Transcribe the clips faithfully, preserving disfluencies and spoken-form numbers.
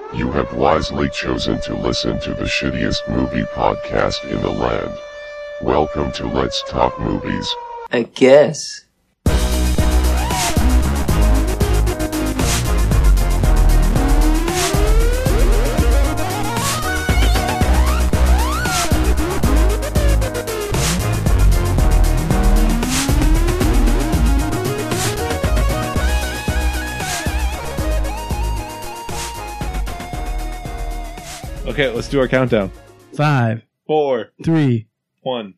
You have wisely chosen to listen to the shittiest movie podcast in the land. Welcome to Let's Talk Movies. I guess. Okay, let's do our countdown. Five, Four, three, one.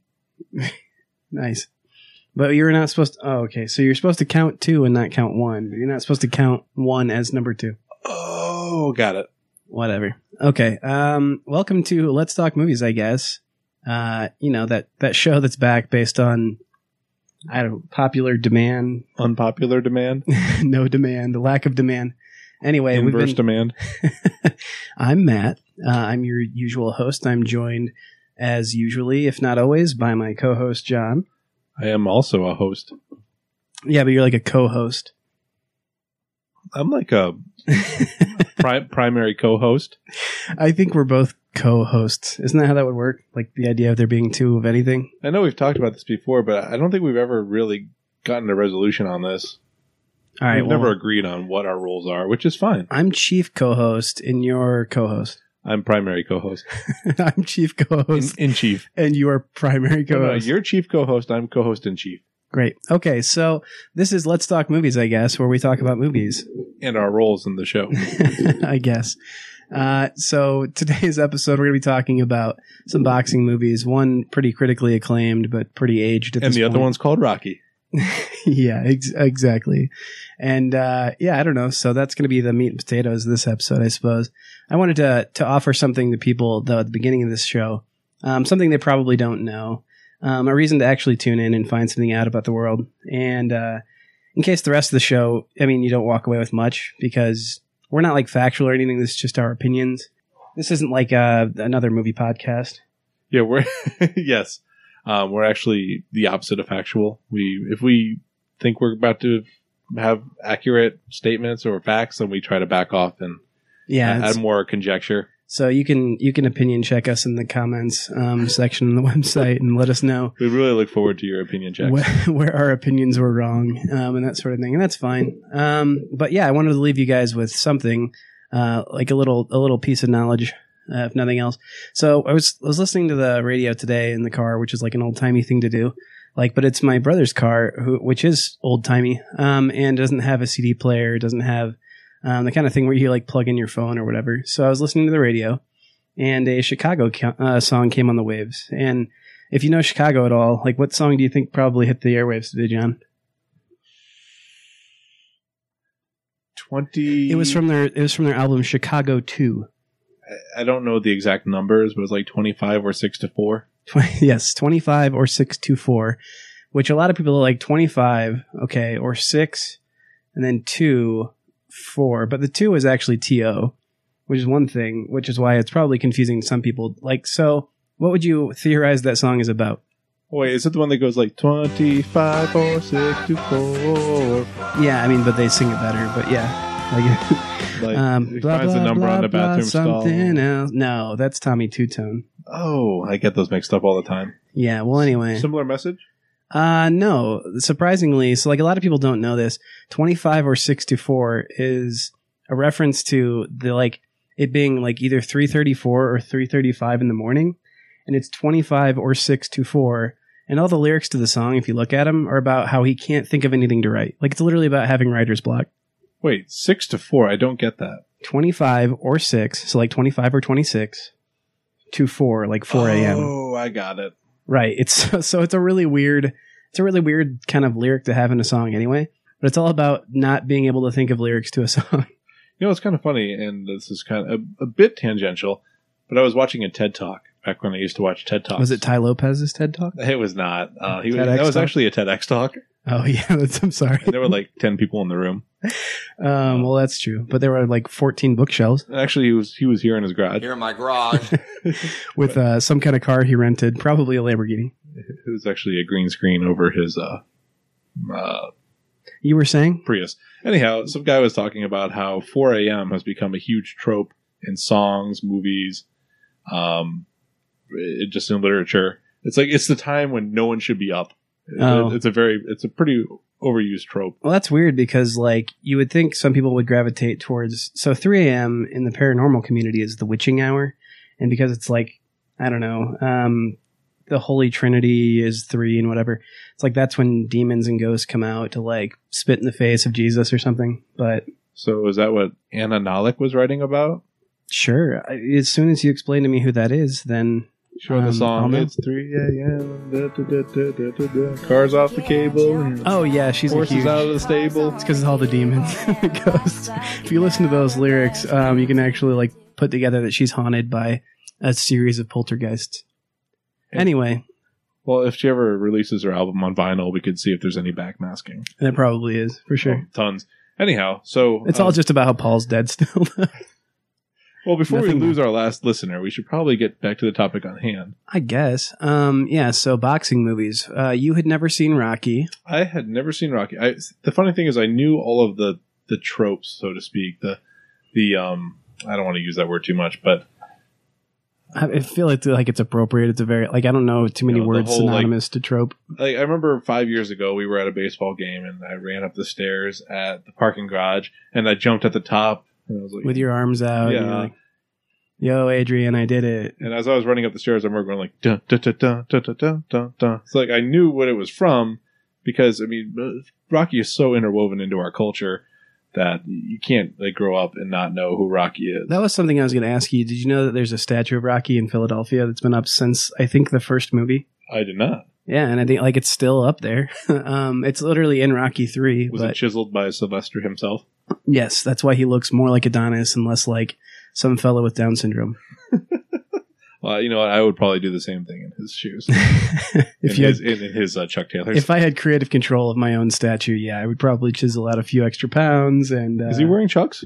nice. But you're not supposed to. Oh, okay. So you're supposed to count two and not count one. But you're not supposed to count one as number two. Oh, got it. Whatever. Okay. Um. Welcome to Let's Talk Movies. I guess. Uh. You know that that show that's back based on, I don't know, popular demand, Unpopular demand. no demand, the lack of demand. Anyway, Inverse we've been. demand. I'm Matt. Uh, I'm your usual host. I'm joined, as usually, if not always, by my co-host John. I am also a host. Yeah, but you're like a co-host. I'm like a pri- primary co-host. I think we're both co-hosts. Isn't that how that would work? Like the idea of there being two of anything? I know we've talked about this before, but I don't think we've ever really gotten a resolution on this. All right. We've well, never agreed on what our roles are, which is fine. I'm chief co-host and you're co-host. I'm primary co-host. I'm chief co-host In, in chief. and you are primary No, no, co-host. you're chief co-host. I'm co-host in chief. Great. Okay, so this is Let's Talk Movies, I guess, where we talk about movies. And our roles in the show. I guess. Uh, so today's episode, we're going to be talking about some boxing movies. One pretty critically acclaimed, but pretty aged at And this the point. other one's called Rocky. yeah, ex- exactly. And uh, yeah, I don't know. So that's going to be the meat and potatoes of this episode, I suppose. I wanted to to offer something to people, though, at the beginning of this show, um, something they probably don't know, um, a reason to actually tune in and find something out about the world. And uh, in case the rest of the show, I mean, you don't walk away with much because we're not like factual or anything. This is just our opinions. This isn't like uh, another movie podcast. Yeah, we're yes. Um, we're actually the opposite of factual. We, if we think we're about to have accurate statements or facts, then we try to back off and Yeah, add it's- more conjecture. so you can you can opinion check us in the comments um, section on the website and let us know We really look forward to your opinion checks. where, where our opinions were wrong um, and that sort of thing, and that's fine. Um, but yeah, I wanted to leave you guys with something uh, like a little a little piece of knowledge, uh, if nothing else. So I was I was listening to the radio today in the car, which is like an old timey thing to do. Like, but it's my brother's car, who, which is old timey, um, and doesn't have a C D player, doesn't have um, the kind of thing where you like plug in your phone or whatever. So I was listening to the radio, and a Chicago ca- uh, song came on the waves. And if you know Chicago at all, like what song do you think probably hit the airwaves today, John? Twenty. It was from their it was from their album Chicago two. I don't know the exact numbers, but it was like twenty-five or six to four. twenty, yes, twenty-five or six to four, which a lot of people are like twenty-five, okay, or six, and then two, four. But the two is actually T O, which is one thing, which is why it's probably confusing to some people. Like, so what would you theorize that song is about? Oh, wait, is it the one that goes like twenty-five or six to four? Yeah, I mean, but they sing it better, but yeah. Like, Like, um, he blah, finds blah, the number blah, on the blah, bathroom stall. something else. No, that's Tommy Two-Tone. Oh, I get those mixed up all the time. Yeah, well, anyway. Similar message? Uh, no, surprisingly. So like a lot of people don't know this. twenty-five or six to four is a reference to the, like, it being like either three thirty-four or three thirty-five in the morning. And it's twenty-five or six to four. And all the lyrics to the song, if you look at them, are about how he can't think of anything to write. Like, it's literally about having writer's block. Wait, six to four? I don't get that. twenty-five or six. So like twenty-five or twenty-six to four, like four a.m. Oh, I got it. Right. It's so it's a really weird, it's a really weird kind of lyric to have in a song anyway. But it's all about not being able to think of lyrics to a song. You know, it's kind of funny, and this is kind of a, a bit tangential, but I was watching a TED Talk back when I used to watch TED Talks. Was it Ty Lopez's TED Talk? It was not. Uh, he was, TEDx that was Talk? actually a TEDx Talk. Oh yeah, that's, I'm sorry. And there were like ten people in the room. Um, well, that's true. But there were like fourteen bookshelves Actually, he was he was here in his garage. Here in my garage. with uh, some kind of car he rented, probably a Lamborghini. It was actually a green screen over his uh, uh, You were saying? Prius. Anyhow, some guy was talking about how four a.m. has become a huge trope in songs, movies, um, it, just in literature. It's like it's the time when no one should be up. Oh. It, it's a very, it's a pretty overused trope. Well, that's weird because, like, you would think some people would gravitate towards. So three a.m. in the paranormal community is the witching hour, and because it's like, I don't know, um, the Holy Trinity is three and whatever. It's like that's when demons and ghosts come out to like spit in the face of Jesus or something. But so is that what Anna Nalick was writing about? Sure. I, as soon as you explain to me who that is, then. Sure, the Um, song I'll know. it's three a.m. Da, da, da, da, da, da, da. Cars off the cable. And Oh yeah, she's a horses huge. out of the stable. It's because of all the demons and the ghosts. If you listen to those lyrics, um, you can actually like put together that she's haunted by a series of poltergeists. Anyway, Well, if she ever releases her album on vinyl, we could see if there's any backmasking. and it probably is for sure. Oh, tons. Anyhow, so It's um, all just about how Paul's dead still. well. Before nothing we lose more. our last listener, we should probably get back to the topic on hand. I guess. Um, yeah. So boxing movies. Uh, you had never seen Rocky. I had never seen Rocky. I, the funny thing is, I knew all of the the tropes, so to speak. The the um, I don't want to use that word too much, but I I feel like like it's appropriate. It's a very like I don't know too many You know, the words whole, like- synonymous to trope. like I remember five years ago, we were at a baseball game, and I ran up the stairs at the parking garage, and I jumped at the top, and I was like, With your arms out. and Yeah. you're like, yo, Adrian, I did it. And as I was running up the stairs, I remember going like, dun, dun, dun, dun, dun, dun, dun, dun, dun. It's like I knew what it was from because, I mean, uh, Rocky is so interwoven into our culture that you can't like grow up and not know who Rocky is. That was something I was going to ask you. Did you know that there's a statue of Rocky in Philadelphia that's been up since, I think, the first movie? I did not. Yeah, and I think like it's still up there. um, it's literally in Rocky three. Was but it chiseled by Sylvester himself? yes, that's why he looks more like Adonis and less like some fellow with Down syndrome. Well, you know what? I would probably do the same thing in his shoes. if in you his, had, in, in his uh, Chuck Taylors. if I had creative control of my own statue, yeah, I would probably chisel out a few extra pounds. And uh, is he wearing Chucks?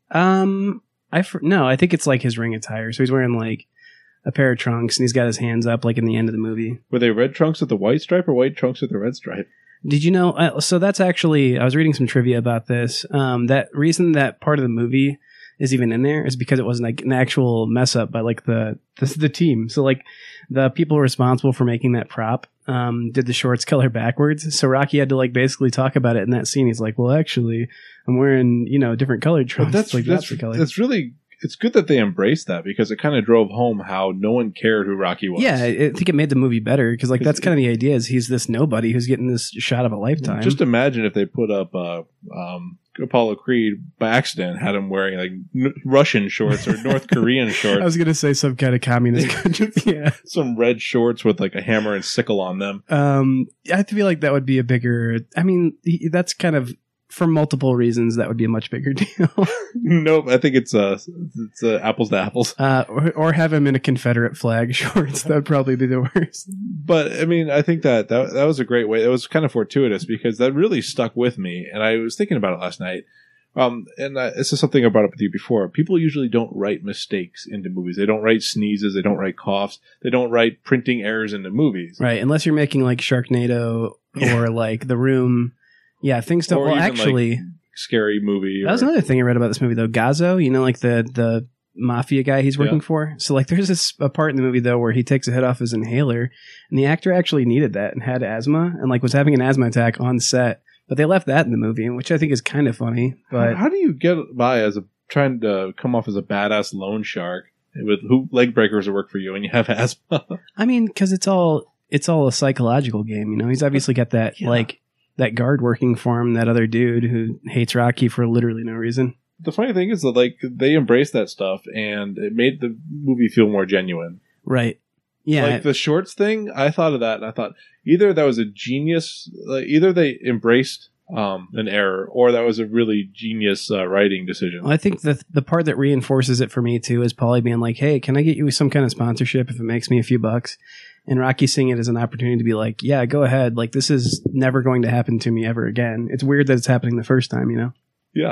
Um, I fr- no, I think it's like his ring attire. So he's wearing like a pair of trunks, and he's got his hands up like in the end of the movie. Were they red trunks with the white stripe or white trunks with the red stripe? Did you know? Uh, so that's actually I was reading some trivia about this. Um, that reason that part of the movie is even in there is because it wasn't like an actual mess up by like the the, the team. So like the people responsible for making that prop um, did the shorts color backwards. So Rocky had to like basically talk about it in that scene. He's like, "Well, actually, I'm wearing you know different colored trunks." But that's like that's, the color. that's really it's good that they embraced that because it kind of drove home how no one cared who Rocky was. Yeah, I I think it made the movie better because like that's kind of the idea is he's this nobody who's getting this shot of a lifetime. Just imagine if they put up uh, um, Apollo Creed by accident, had him wearing like n- Russian shorts or North Korean I shorts, was gonna say some kind of communist country. Yeah. some red shorts with like a hammer and sickle on them. Um, I feel like that would be a bigger. I mean, he- that's kind of for multiple reasons. That would be a much bigger deal. Nope, I think it's uh, it's uh, apples to apples. uh, or, or have him in a Confederate flag shorts. That would probably be the worst. But I mean, I think that, that that was a great way. It was kind of fortuitous because that really stuck with me, and I was thinking about it last night. Um, and uh, this is something I brought up with you before. People usually don't write mistakes into movies. They don't write sneezes. They don't write coughs. They don't write printing errors into movies. Right, unless you're making like Sharknado Yeah. or like The Room. Yeah, things don't. Or Well, even, actually, like, scary movie. that was or- another thing I read about this movie though. Gazzo, you know, like the the mafia guy he's working Yeah. for. So like, there's this a part in the movie though where he takes a hit off his inhaler, and the actor actually needed that and had asthma and like was having an asthma attack on set. But they left that in the movie, which I think is kind of funny. But how do you get by as a trying to come off as a badass loan shark with who leg breakers that work for you and you have asthma? I mean, because it's all it's all a psychological game, you know. He's obviously got that Yeah. like that guard working for him, that other dude who hates Rocky for literally no reason. The funny thing is that like they embraced that stuff and it made the movie feel more genuine. Right. Yeah. Like the shorts thing, I thought of that and I thought either that was a genius, like, either they embraced um, an error or that was a really genius uh, writing decision. Well, I think the the part that reinforces it for me too is Paulie being like, "Hey, can I get you some kind of sponsorship if it makes me a few bucks?" And Rocky seeing it as an opportunity to be like, "Yeah, go ahead. Like this is never going to happen to me ever again." It's weird that it's happening the first time, you know. Yeah.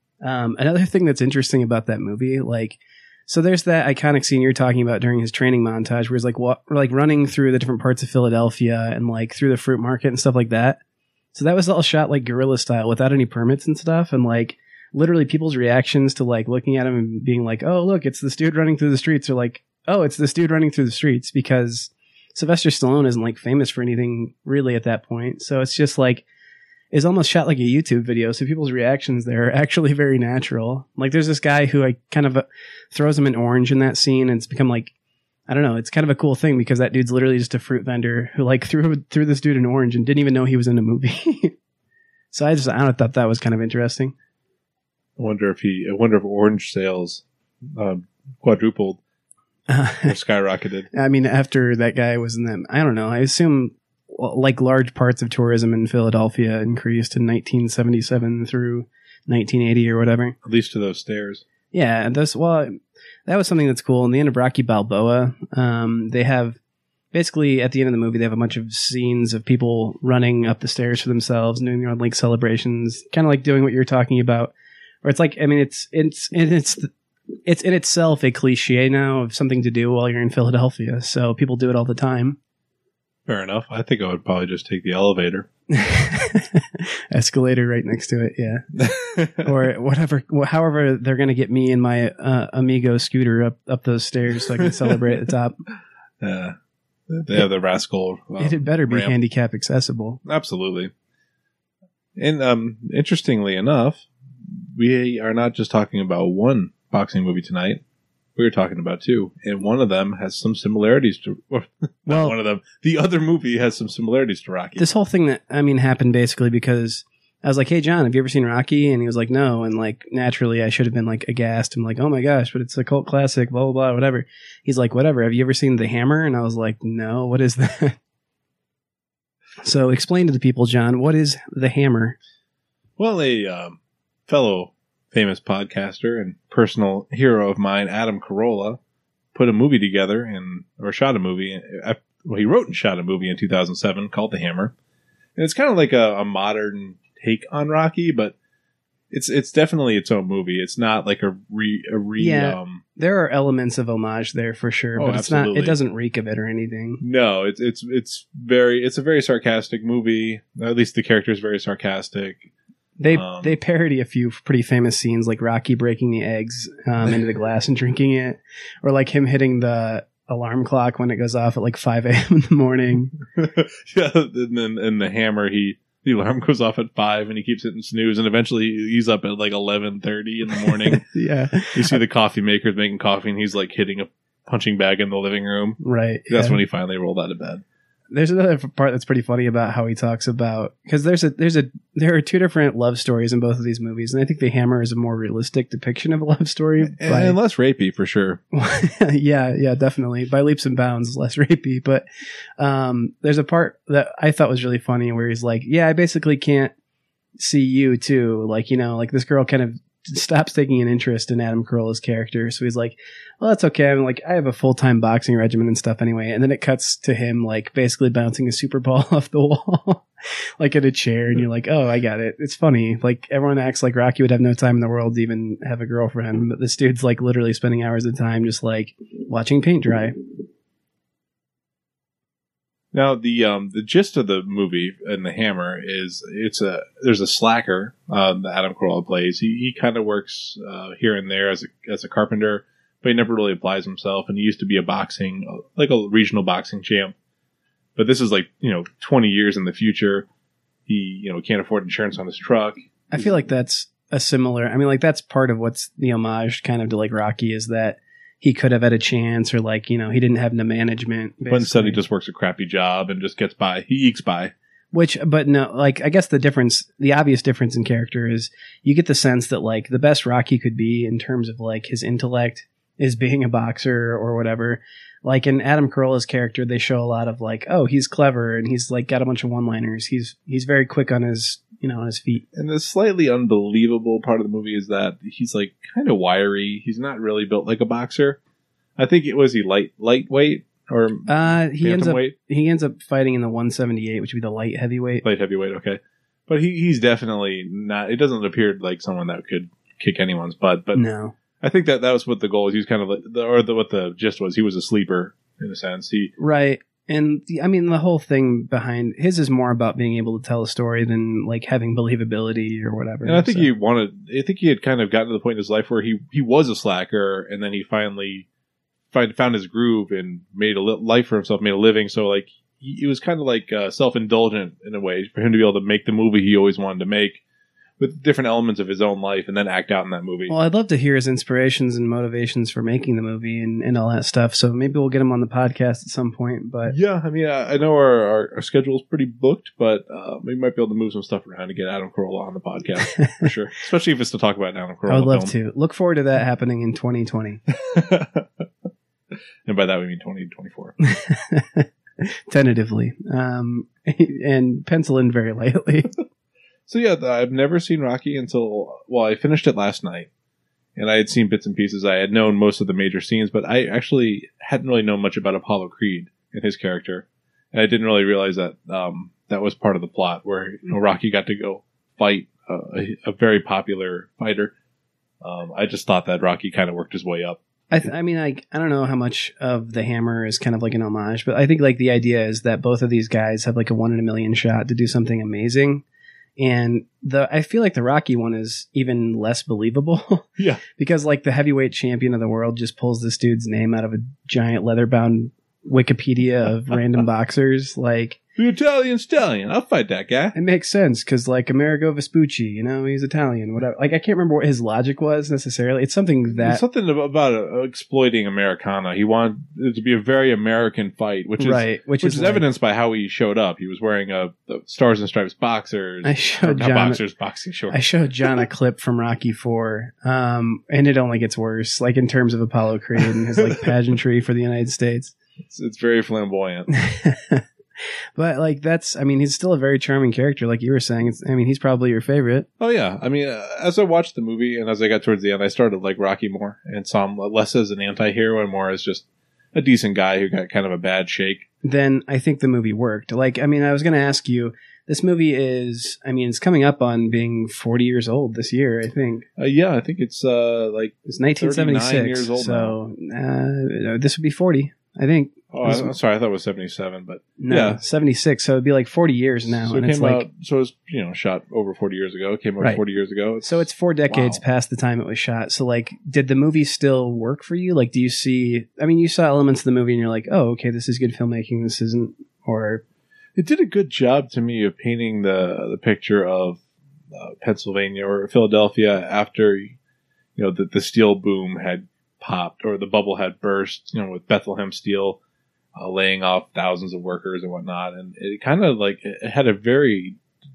Um, another thing that's interesting about that movie, like, so there's that iconic scene you're talking about during his training montage, where he's like, wa- like running through the different parts of Philadelphia and like through the fruit market and stuff like that. So that was all shot like guerrilla style without any permits and stuff. And like literally people's reactions to like looking at him and being like, oh, look, it's this dude running through the streets, or like, oh, it's this dude running through the streets, because Sylvester Stallone isn't like famous for anything really at that point. So it's just like, it's almost shot like a YouTube video. So people's reactions there are actually very natural. Like there's this guy who I kind of uh, throws him an orange in that scene, and it's become like, I don't know, it's kind of a cool thing because that dude's literally just a fruit vendor who like threw threw this dude an orange and didn't even know he was in a movie. So I just I don't thought that was kind of interesting. I wonder if he. I wonder if orange sales um, quadrupled Uh, or skyrocketed. I mean, after that guy was in them, I don't know. I assume well, like large parts of tourism in Philadelphia increased in nineteen seventy-seven through nineteen eighty or whatever. At least to those stairs. Yeah, this well, that was something that's cool. In the end of Rocky Balboa, um, they have basically at the end of the movie they have a bunch of scenes of people running up the stairs for themselves and doing their own like celebrations, kind of like doing what you're talking about. Or it's like, I mean, it's it's it's it's in itself a cliche now of something to do while you're in Philadelphia. So people do it all the time. Fair enough. I think I would probably just take the elevator. Escalator right next to it, yeah. Or whatever, however they're going to get me and my uh, Amigo scooter up, up those stairs so I can celebrate at the top. Yeah. They have the rascal. Um, it had better be ramp. handicap accessible. Absolutely. And um, interestingly enough, we are not just talking about one boxing movie tonight. We were talking about two, and one of them has some similarities to. Well, Well- one of them. The other movie has some similarities to Rocky. This whole thing that, I mean, happened basically because I was like, hey, John, have you ever seen Rocky? And he was like, no. And like, naturally, I should have been like aghast. I'm like, oh my gosh, but it's a cult classic, blah, blah, blah, whatever. He's like, whatever. Have you ever seen The Hammer? And I was like, no, what is that? So explain to the people, John, what is The Hammer? Well, a um, fellow famous podcaster and personal hero of mine, Adam Carolla, put a movie together and or shot a movie. Well, he wrote and shot a movie in two thousand seven called The Hammer, and it's kind of like a, a modern take on Rocky, but it's it's definitely its own movie. It's not like a re a re. Yeah. Um, There are elements of homage there for sure, Oh, but it's not. absolutely. It doesn't reek of it or anything. no, it's it's it's very it's a very sarcastic movie. At least the character is very sarcastic. They Um, they parody a few pretty famous scenes, like Rocky breaking the eggs um, into the glass and drinking it, or like him hitting the alarm clock when it goes off at like five a.m. in the morning. Yeah, and then in The Hammer, he the alarm goes off at five, and he keeps hitting snooze, and eventually he's up at like eleven thirty in the morning. Yeah, You see the coffee makers making coffee, and he's like hitting a punching bag in the living room. right. That's yeah. when he finally rolled out of bed. There's another part that's pretty funny about how he talks about, because there's a there's a there are two different love stories in both of these movies, and I think The Hammer is a more realistic depiction of a love story. And, by- and less rapey, for sure. yeah, yeah, definitely. By leaps and bounds, less rapey. But um, there's a part that I thought was really funny where he's like, yeah, I basically can't see you too. Like, you know, like this girl kind of stops taking an interest in Adam Carolla's character. So he's like, well, that's okay. I'm like, I have a full-time boxing regimen and stuff anyway. And then it cuts to him like basically bouncing a super ball off the wall, like in a chair. And you're like, oh, I got it. It's funny. Like everyone acts like Rocky would have no time in the world to even have a girlfriend. But this dude's like literally spending hours at a time just like watching paint dry. Now, the um, the gist of the movie and The Hammer is it's a there's a slacker um, that Adam Carolla plays. He he kind of works uh, here and there as a as a carpenter, but he never really applies himself. And he used to be a boxing like a regional boxing champ. But this is like you know twenty years in the future. He you know can't afford insurance on his truck. I feel like that's a similar, I mean, like that's part of what's the homage kind of to like Rocky is that he could have had a chance or like, you know, he didn't have the management. But instead, he basically. just works a crappy job and just gets by. He ekes by. Which, but no, like, I guess the difference, the obvious difference in character is you get the sense that, like, the best Rocky could be in terms of, like, his intellect is being a boxer or whatever. Like, in Adam Carolla's character, they show a lot of, like, oh, he's clever and he's, like, got a bunch of one-liners. He's, he's very quick on his, you know, on his feet. And the slightly unbelievable part of the movie is that he's, like, kind of wiry. He's not really built like a boxer. I think it was he light lightweight or Uh, he ends up, bantamweight? he ends up fighting in the one seventy-eight, which would be the light heavyweight. Light heavyweight, okay. But he, he's definitely not. It doesn't appear like someone that could kick anyone's butt. But No. I think that that was what the goal was. He was kind of like, the, or the, what the gist was. He was a sleeper in a sense. He Right. And the, I mean, the whole thing behind his is more about being able to tell a story than like having believability or whatever. And I think so. he wanted. I think he had kind of gotten to the point in his life where he, he was a slacker, and then he finally find, found his groove and made a li- life for himself, made a living. So like he, he was kind of like uh, self indulgent in a way for him to be able to make the movie he always wanted to make, with different elements of his own life, and then act out in that movie. Well, I'd love to hear his inspirations and motivations for making the movie and, and all that stuff. So maybe we'll get him on the podcast at some point. But Yeah, I mean, I, I know our, our, our schedule is pretty booked, but uh, we might be able to move some stuff around to get Adam Carolla on the podcast for sure. Especially if it's to talk about Adam Carolla. I would love film. to. Look forward to that happening in twenty twenty. And by that we mean twenty twenty-four. Tentatively. Um, and pencil in very lightly. So yeah, I've never seen Rocky until, well, I finished it last night, and I had seen bits and pieces. I had known most of the major scenes, but I actually hadn't really known much about Apollo Creed and his character, and I didn't really realize that um, that was part of the plot, where you know Rocky got to go fight uh, a, a very popular fighter. Um, I just thought that Rocky kind of worked his way up. I, th- I mean, like, I don't know how much of The Hammer is kind of like an homage, but I think like the idea is that both of these guys have like a one in a million shot to do something amazing. And the I feel like the Rocky one is even less believable. Yeah. Because like the heavyweight champion of the world just pulls this dude's name out of a giant leather bound Wikipedia of random boxers. Like, The Italian Stallion, I'll fight that guy. it makes sense because like Amerigo Vespucci, you know, he's Italian, whatever. Like, I can't remember what his logic was necessarily. It's something There's that something about, about uh, exploiting Americana. He wanted it to be a very American fight, which is right, which, which is is like- evidenced by how he showed up. He was wearing a, a Stars and Stripes boxers. I showed Not John. boxers, boxing shorts. I showed John a clip from Rocky Four, um, and it only gets worse. Like in terms of Apollo Creed and his like pageantry for the United States. It's, it's very flamboyant. But like that's, I mean, he's still a very charming character, like you were saying. It's, I mean, he's probably your favorite. Oh yeah, I mean, uh, as I watched the movie and as I got towards the end, I started to like Rocky more and saw him less as an anti-hero and more as just a decent guy who got kind of a bad shake. Then I think the movie worked. Like, I mean, I was going to ask you. This movie is, I mean, it's coming up on being forty years old this year, I think. Uh, yeah, I think it's uh, like It's nineteen seventy-six. thirty-nine years old so uh, this would be forty, I think. Oh, I, I'm sorry, I thought it was seventy-seven, but No, yeah. seventy-six. So it'd be like forty years now. So and it it's came like, out. So it was you know shot over forty years ago. It came out Right. forty years ago. so it's four decades Wow. past the time it was shot. So like, did the movie still work for you? Like, do you see, I mean, you saw elements of the movie and you're like, oh, okay, this is good filmmaking. This isn't, or It did a good job to me of painting the the picture of uh, Pennsylvania or Philadelphia after you know the the steel boom had popped or the bubble had burst. You know, with Bethlehem Steel uh, laying off thousands of workers and whatnot, and it kind of like it had a very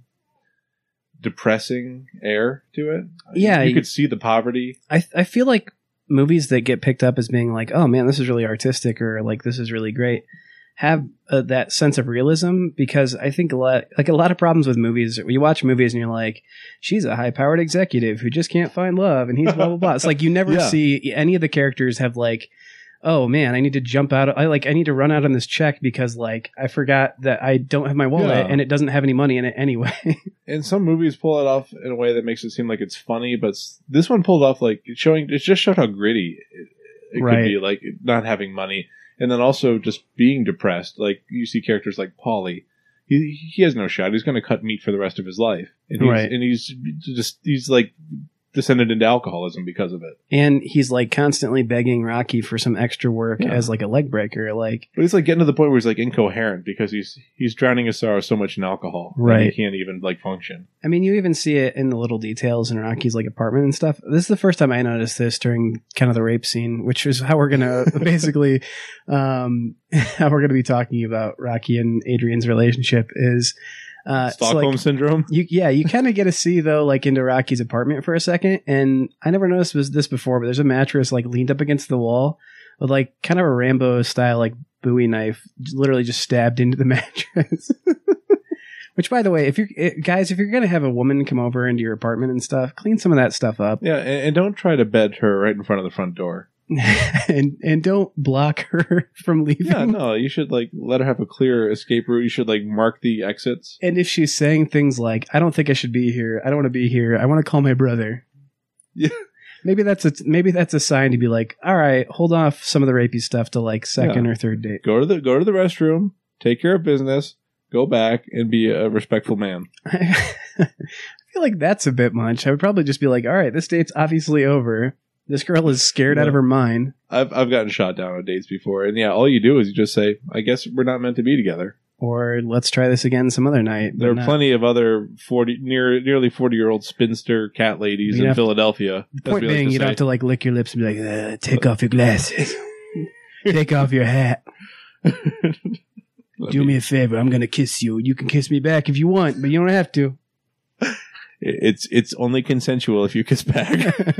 depressing air to it. Yeah, you, you you- could see the poverty. I I feel like movies that get picked up as being like, oh man, this is really artistic or like this is really great, have uh, that sense of realism, because I think a lot like a lot of problems with movies. You watch movies and you're like, she's a high powered executive who just can't find love, and he's blah blah blah. It's like you never Yeah. see any of the characters have like, oh man, I need to jump out. I like I need to run out on this check because like I forgot that I don't have my wallet Yeah. and it doesn't have any money in it anyway. And some movies pull it off in a way that makes it seem like it's funny, but s- this one pulled off like it's showing. It just showed how gritty it, it Right. could be, like not having money, and then also just being depressed. Like you see characters like Paulie. He he has no shot. He's going to cut meat for the rest of his life, and he's, Right. and he's just he's like descended into alcoholism because of it. And he's like constantly begging Rocky for some extra work Yeah. as like a leg breaker. Like, But it's like getting to the point where he's like incoherent because he's he's drowning his sorrow so much in alcohol, that Right. He can't even like function. I mean, you even see it in the little details in Rocky's like apartment and stuff. This is the first time I noticed this during kind of the rape scene, which is how we're gonna basically, um, how we're gonna be talking about Rocky and Adrian's relationship is, uh, so, Stockholm like, syndrome. you, yeah, you kind of get to see though, like into Rocky's apartment for a second, and I never noticed was this before, but there's a mattress like leaned up against the wall with like kind of a Rambo style like Bowie knife, literally just stabbed into the mattress. Which, by the way, if you're it, guys, if you're gonna have a woman come over into your apartment and stuff, clean some of that stuff up, Yeah, and, and don't try to bed her right in front of the front door. and and don't block her from leaving. Yeah, no, you should like let her have a clear escape route. You should like mark the exits. And if she's saying things like, "I don't think I should be here. I don't want to be here. I want to call my brother." Yeah. Maybe that's a maybe that's a sign to be like, all right, hold off some of the rapey stuff to like second Yeah. or third date. Go to the go to the restroom. take care of business, go back, and be a respectful man. I feel like that's a bit much. I would probably just be like, all right, this date's obviously over. This girl is scared Yeah. out of her mind. I've I've gotten shot down on dates before, and yeah, all you do is you just say, "I guess we're not meant to be together." Or let's try this again some other night. There are but not- plenty of other forty, near nearly forty year old spinster cat ladies You in have to- Philadelphia. The point being, you don't have to like lick your lips and be like, uh, take off your glasses. Take off your hat. Do me a favor. I'm going to kiss you. You can kiss me back if you want, but you don't have to. It's it's only consensual if you kiss back.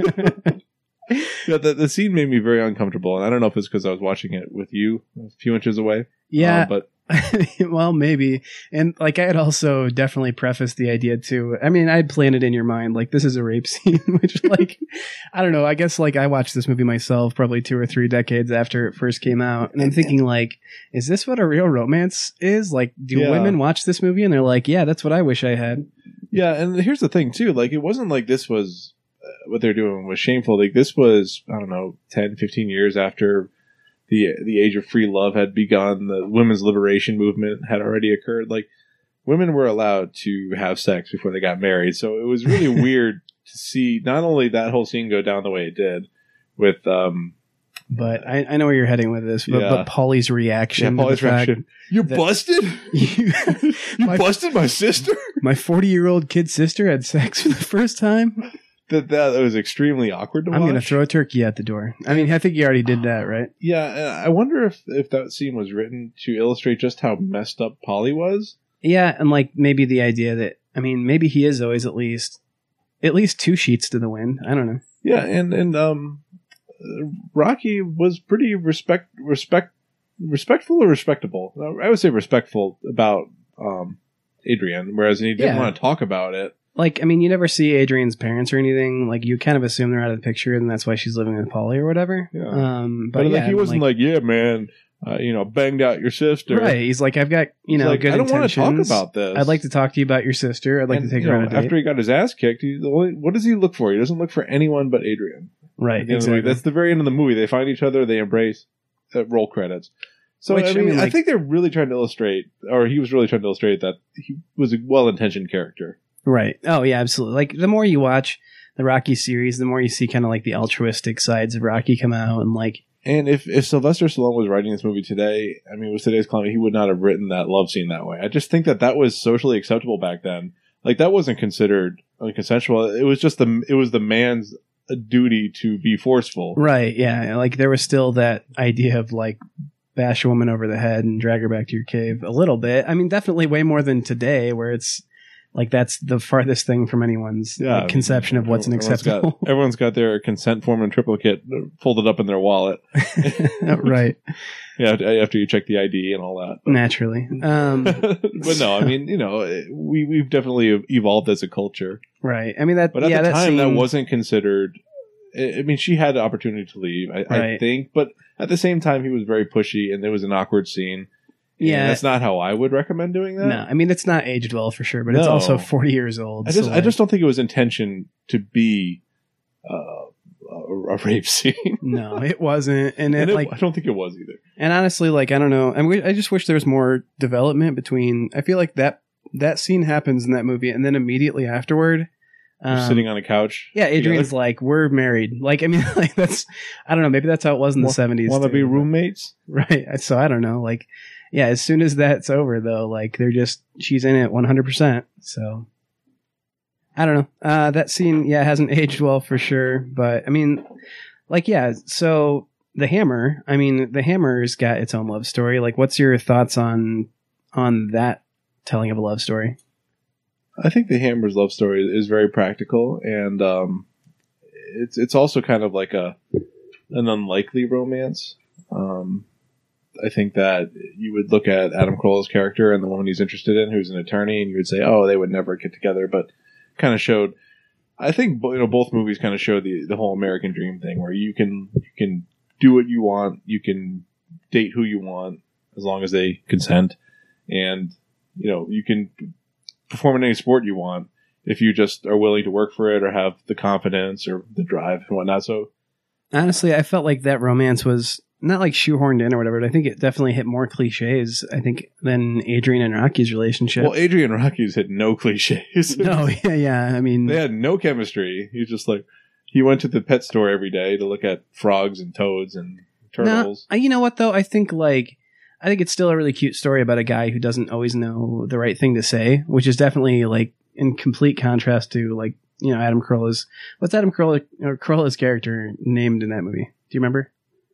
Yeah, the, the scene made me very uncomfortable, and I don't know if it's because I was watching it with you a few inches away. Yeah. Uh, but Well, maybe. And like I had also definitely prefaced the idea too. I mean, I'd planned it in your mind, like this is a rape scene, which like, I don't know. I guess like I watched this movie myself probably two or three decades after it first came out. And I'm thinking like, is this what a real romance is? Like, do Yeah. women watch this movie and they're like, yeah, that's what I wish I had. yeah, and here's the thing too. Like, it wasn't like this was uh, what they're doing was shameful. Like, this was, I don't know, ten, fifteen years after the the age of free love had begun. The women's liberation movement had already occurred. Like, women were allowed to have sex before they got married. So it was really weird to see not only that whole scene go down the way it did with, um, But I, I know where you're heading with this, but, Yeah. but Polly's reaction. yeah, to the Paul's fact reaction. You that- busted? You, You my, busted my sister? my forty-year-old kid sister had sex for the first time. That that was extremely awkward to watch. I'm going to throw a turkey at the door. I mean, I think you already did that, right? Yeah, and I wonder if if that scene was written to illustrate just how messed up Polly was. Yeah, and like maybe the idea that, I mean, maybe he is always at least at least two sheets to the wind. I don't know. Yeah, and and um, uh, Rocky was pretty respect respect respectful or respectable. I would say respectful about um Adrian, whereas he didn't Yeah. want to talk about it. Like, I mean, you never see Adrian's parents or anything. Like, you kind of assume they're out of the picture, and that's why she's living with Polly or whatever. Yeah. Um, But, but, like, yeah, he wasn't like, "Yeah, man, uh, you know, banged out your sister." right. He's like, I've got you He's know like, good I don't want to intentions. talk about this. I'd like to talk to you about your sister. I'd like And, to take you her know, on a date. after he got his ass kicked. He, the only, what does he look for? He doesn't look for anyone but Adrian. right. At the end of the movie. Exactly. That's the very end of the movie. They find each other, they embrace, uh, roll credits. So Which, I I mean, mean, I like- think they're really trying to illustrate, or he was really trying to illustrate that he was a well-intentioned character. Right. Oh, yeah, absolutely. Like, the more you watch the Rocky series, the more you see kind of like the altruistic sides of Rocky come out. And like, And if, if Sylvester Stallone was writing this movie today, I mean, with today's climate, he would not have written that love scene that way. I just think that that was socially acceptable back then. Like, that wasn't considered consensual. It was just the it was the man's duty to be forceful. right. Yeah. Like, there was still that idea of like, bash a woman over the head and drag her back to your cave a little bit. I mean, definitely way more than today, where it's like that's the farthest thing from anyone's Yeah, like, I mean, conception of what's an everyone's acceptable. Got, everyone's got their consent form and triplicate folded up in their wallet. Right. Yeah, after you check the I D and all that. Naturally. Um, But no, I mean, you know, we we've definitely evolved as a culture. right. I mean, that, But at yeah, the that time, that scene- wasn't considered. I I mean, she had the opportunity to leave, I, I Right. think. But at the same time, he was very pushy, and there was an awkward scene. And Yeah. that's not how I would recommend doing that. No, I mean, it's not aged well for sure, but it's No. also forty years old. I just, so, I just don't think it was intention to be uh, a, a rape scene. no, it wasn't. And, And it, it- like, I don't think it was either. and honestly, like, I don't know. I mean, I just wish there was more development between, I feel like that, that scene happens in that movie. And then immediately afterward, We're um, sitting on a couch. yeah, Adrian's together. like, we're married. Like, I mean, like that's, I don't know. Maybe that's how it was in the Wa- seventies. Want to too, be but- roommates? Right. So I don't know. Like, yeah, as soon as that's over though, like they're just, she's in it one hundred percent. So I don't know. Uh, that scene, yeah, hasn't aged well for sure. But I mean, like, yeah, so the Hammer, I mean, the Hammer's got its own love story. Like, what's your thoughts on, on that telling of a love story? I think the Hammer's love story is very practical, and um, it's it's also kind of like a an unlikely romance. Um, I think that you would look at Adam Carolla's character and the woman he's interested in, who's an attorney, and you would say, "Oh, they would never get together." But kind of showed. I think you know both movies kind of showed the the whole American dream thing, where you can you can do what you want, you can date who you want as long as they consent, and you know you can perform in any sport you want if you just are willing to work for it or have the confidence or the drive and whatnot. So Honestly, I felt like that romance was not like shoehorned in or whatever, but I think it definitely hit more cliches, I think, than Adrian and Rocky's relationship. Well, Adrian and Rocky's hit no cliches. No, yeah, yeah. I mean, they had no chemistry. He's just like, he went to the pet store every day to look at frogs and toads and turtles. Nah, you know what, though? I think, like, I think it's still a really cute story about a guy who doesn't always know the right thing to say, which is definitely, like, in complete contrast to, like, you know, Adam Carolla's, what's Adam Carolla, or Carolla's character named in that movie? Do you remember?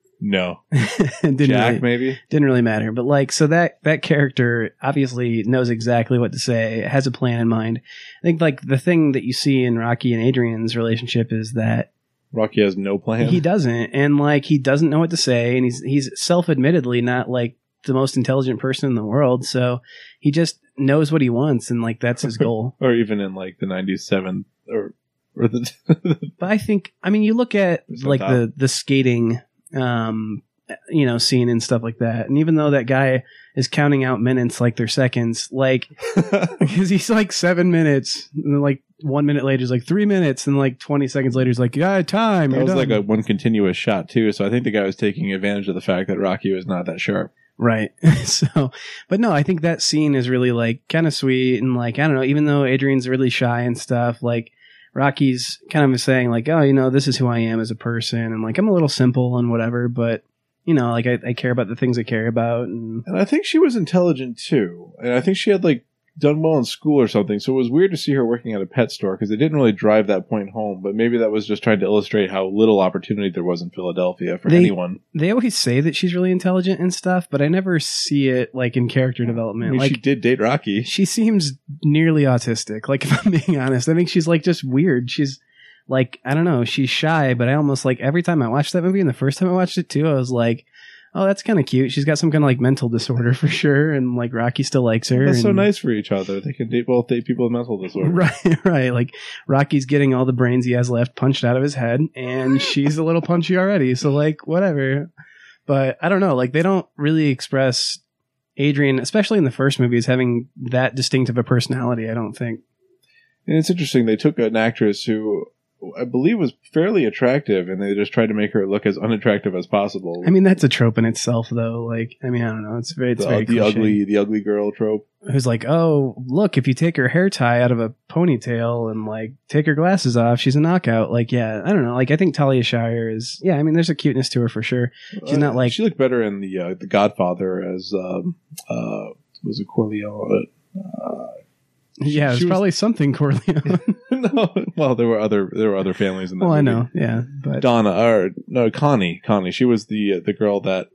No. didn't Jack, really, maybe? Didn't really matter. But like, so that, that character obviously knows exactly what to say, has a plan in mind. I think like the thing that you see in Rocky and Adrian's relationship is that Rocky has no plan. he doesn't. And like, he doesn't know what to say. And he's, he's self-admittedly not like the most intelligent person in the world. So he just knows what he wants. And like, that's his goal. Or even in like the ninety-seven or, or the, but I think, I mean, you look at like top. the, the skating, um, you know, scene and stuff like that. And even though that guy is counting out minutes like they're seconds, like, because he's like seven minutes, and then like one minute later he's like three minutes, and like twenty seconds later he's like, yeah, time. That was done. like a one continuous shot too. So I think the guy was taking advantage of the fact that Rocky was not that sharp. Right. So, but no, I think that scene is really like kind of sweet. And like, I don't know, even though Adrian's really shy and stuff, like, Rocky's kind of saying like, oh, you know, this is who I am as a person. And like, I'm a little simple and whatever, but you know, like I, I care about the things I care about. And, and I think she was intelligent too. And I think she had like done well in school or something. So it was weird to see her working at a pet store because it didn't really drive that point home. But maybe that was just trying to illustrate how little opportunity there was in Philadelphia for they, anyone. They always say that she's really intelligent and stuff, but I never see it like in character development. I mean, like she did date Rocky. She seems nearly autistic. Like, if I'm being honest, I think she's like just weird. She's like, I don't know, she's shy, but I almost like every time I watched that movie, and the first time I watched it too, I was like, oh, that's kind of cute. She's got some kind of like mental disorder for sure. And like Rocky still likes her. That's and, so nice for each other. They can date both date people with mental disorder. Right, right. Like Rocky's getting all the brains he has left punched out of his head, and she's a little punchy already. So like, whatever. But I don't know. Like, they don't really express Adrian, especially in the first movie, as having that distinct of a personality, I don't think. And it's interesting. They took an actress who I believe was fairly attractive, and they just tried to make her look as unattractive as possible. I mean, that's a trope in itself, though. Like, I mean, I don't know. It's very, it's the, very the cliche. ugly, the ugly girl trope. Who's like, oh, look, if you take her hair tie out of a ponytail and like take her glasses off, she's a knockout. Like, yeah, I don't know. Like, I think Talia Shire is, yeah, I mean, there's a cuteness to her for sure. She's Uh, not like, she looked better in the uh, the Godfather as um, uh, was it Corleone? Uh, yeah, it's she was- probably something Corleone. no, well, there were other there were other families in that. well, I movie. know, yeah, but Donna or no Connie. Connie. She was the uh, the girl that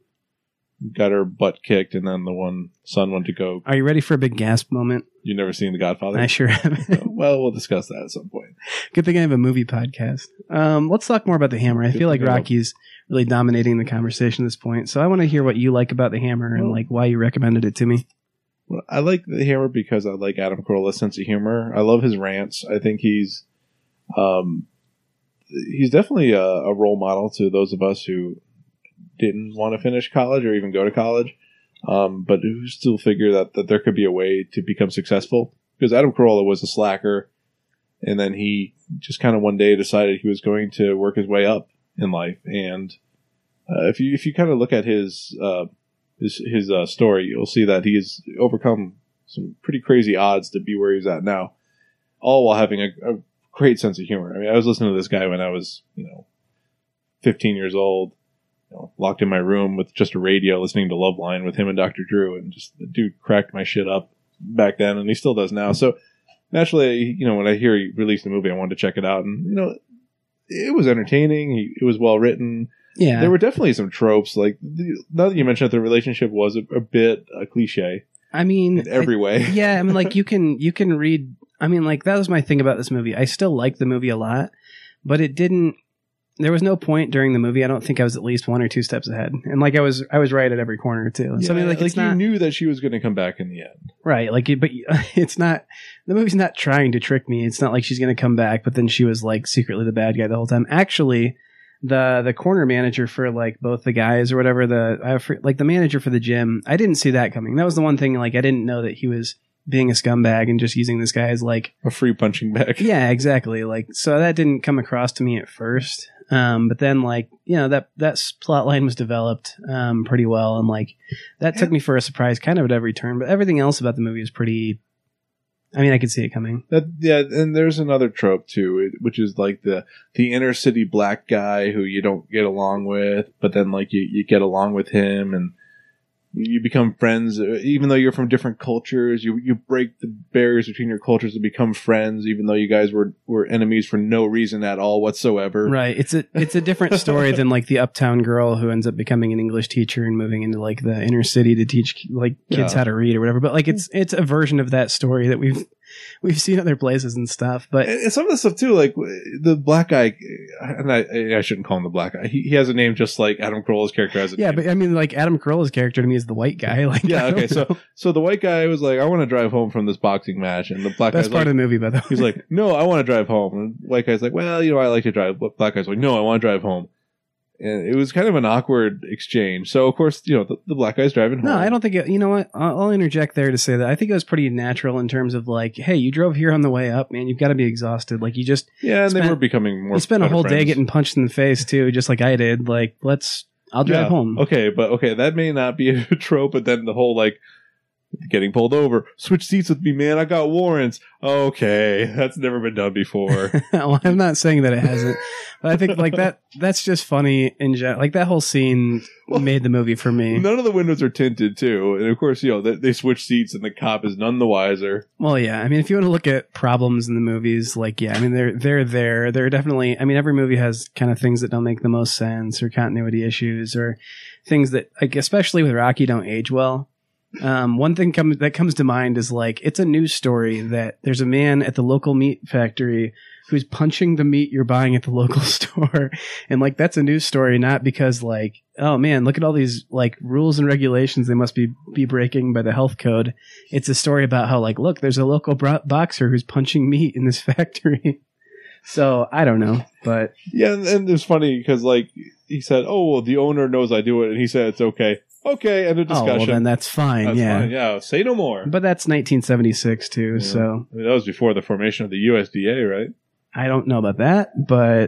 got her butt kicked, and then the one son went to go. are you ready for a big gasp moment? You never seen the Godfather? I sure have. Well, we'll discuss that at some point. Good thing I have a movie podcast. Um, let's talk more about the Hammer. I Good feel like thing I have- Rocky's really dominating the conversation at this point. So I want to hear what you like about the Hammer and Well- like why you recommended it to me. Well, I like the Hammer because I like Adam Carolla's sense of humor. I love his rants. I think he's, um, he's definitely a, a role model to those of us who didn't want to finish college or even go to college, um, but who still figure that, that there could be a way to become successful. Because Adam Carolla was a slacker, and then he just kind of one day decided he was going to work his way up in life. And uh, if you if you kind of look at his uh, his his uh, story, you'll see that he's overcome some pretty crazy odds to be where he's at now, all while having a, a great sense of humor. I mean, I was listening to this guy when I was, you know, fifteen years old, you know, locked in my room with just a radio, listening to Loveline with him and Doctor Drew, and just the dude cracked my shit up back then, and he still does now. So naturally, you know, when I hear he released the movie, I wanted to check it out, and you know, it was entertaining. He, it was well written. Yeah, There were definitely some tropes. Like, the, now that you mentioned that the relationship was a, a bit a cliche I mean, in every way. yeah, I mean, like you can you can read. I mean, like that was my thing about this movie. I still liked the movie a lot, but it didn't. There was no point during the movie. I don't think I was at least one or two steps ahead, and like I was, I was right at every corner too. Yeah, so I mean, like, like it's you not knew that she was going to come back in the end. right. Like, it- but it's not. The movie's not trying to trick me. It's not like she's going to come back, but then she was like secretly the bad guy the whole time. Actually, the the corner manager for like both the guys or whatever, the I for, like the manager for the gym, I didn't see that coming. That was the one thing. Like, I didn't know that he was being a scumbag and just using this guy as like A free punching bag. yeah, exactly. Like, so that didn't come across to me at first. Um, but then like, you know, that, that plot line was developed, um, pretty well. And like, that took me for a surprise kind of at every turn, but everything else about the movie is pretty, I mean, I could see it coming. That, yeah, and there's another trope too, which is like the the inner city black guy who you don't get along with, but then like you, you get along with him and you become friends, even though you're from different cultures. You you break the barriers between your cultures to become friends, even though you guys were, were enemies for no reason at all whatsoever. Right. It's a it's a different story than like the uptown girl who ends up becoming an English teacher and moving into like the inner city to teach like kids Yeah. how to read or whatever. But like it's it's a version of that story that we've we've seen other places and stuff. But And, and some of the stuff too, like the black guy, and I I shouldn't call him the black guy. He, he has a name just like Adam Carolla's character has a yeah, name. but I mean, like Adam Carolla's character to me is the white guy. Like, Yeah, I don't okay, so know. so the white guy was like, I want to drive home from this boxing match, and the black That's guy's part like, of the movie, by the way. he's like, no, I want to drive home. And the white guy's like, well, you know, I like to drive. But black guy's like, no, I want to drive home. And it was kind of an awkward exchange. So of course, you know, the, the black guy's driving home. No, I don't think it, you know what? I'll, I'll interject there to say that I think it was pretty natural in terms of like, hey, you drove here on the way up, man. You've got to be exhausted. Like you just, Yeah, and spent- they were becoming more. you spent a better whole day friends. getting punched in the face too, just like I did. Like, let's, I'll drive Yeah. home. Okay, but okay, that may not be a trope, but then the whole like getting pulled over, switch seats with me, man. I got warrants. Okay, that's never been done before. Well, I'm not saying that it hasn't, but I think like that, that's just funny in general. Like that whole scene Well, made the movie for me. None of the windows are tinted too, and of course, you know they, they switch seats, and the cop is none the wiser. Well, yeah. I mean, if you want to look at problems in the movies, like, yeah, I mean, they're they're there. They're definitely. I mean, every movie has kind of things that don't make the most sense, or continuity issues, or things that, like, especially with Rocky, don't age well. Um, one thing come, that comes to mind is like it's a news story that there's a man at the local meat factory who's punching the meat you're buying at the local store, and like that's a news story, not because like, oh man, look at all these like rules and regulations they must be be breaking by the health code. It's a story about how like, look, there's a local bro- boxer who's punching meat in this factory. So I don't know, but Yeah, and, and it's funny because like he said, "Oh, well, the owner knows I do it," and he said it's okay. Okay, end of oh discussion. well, then that's fine. That's yeah. fine. Yeah, say no more. But that's nineteen seventy-six too, Yeah. so I mean, that was before the formation of the U S D A, right? I don't know about that, but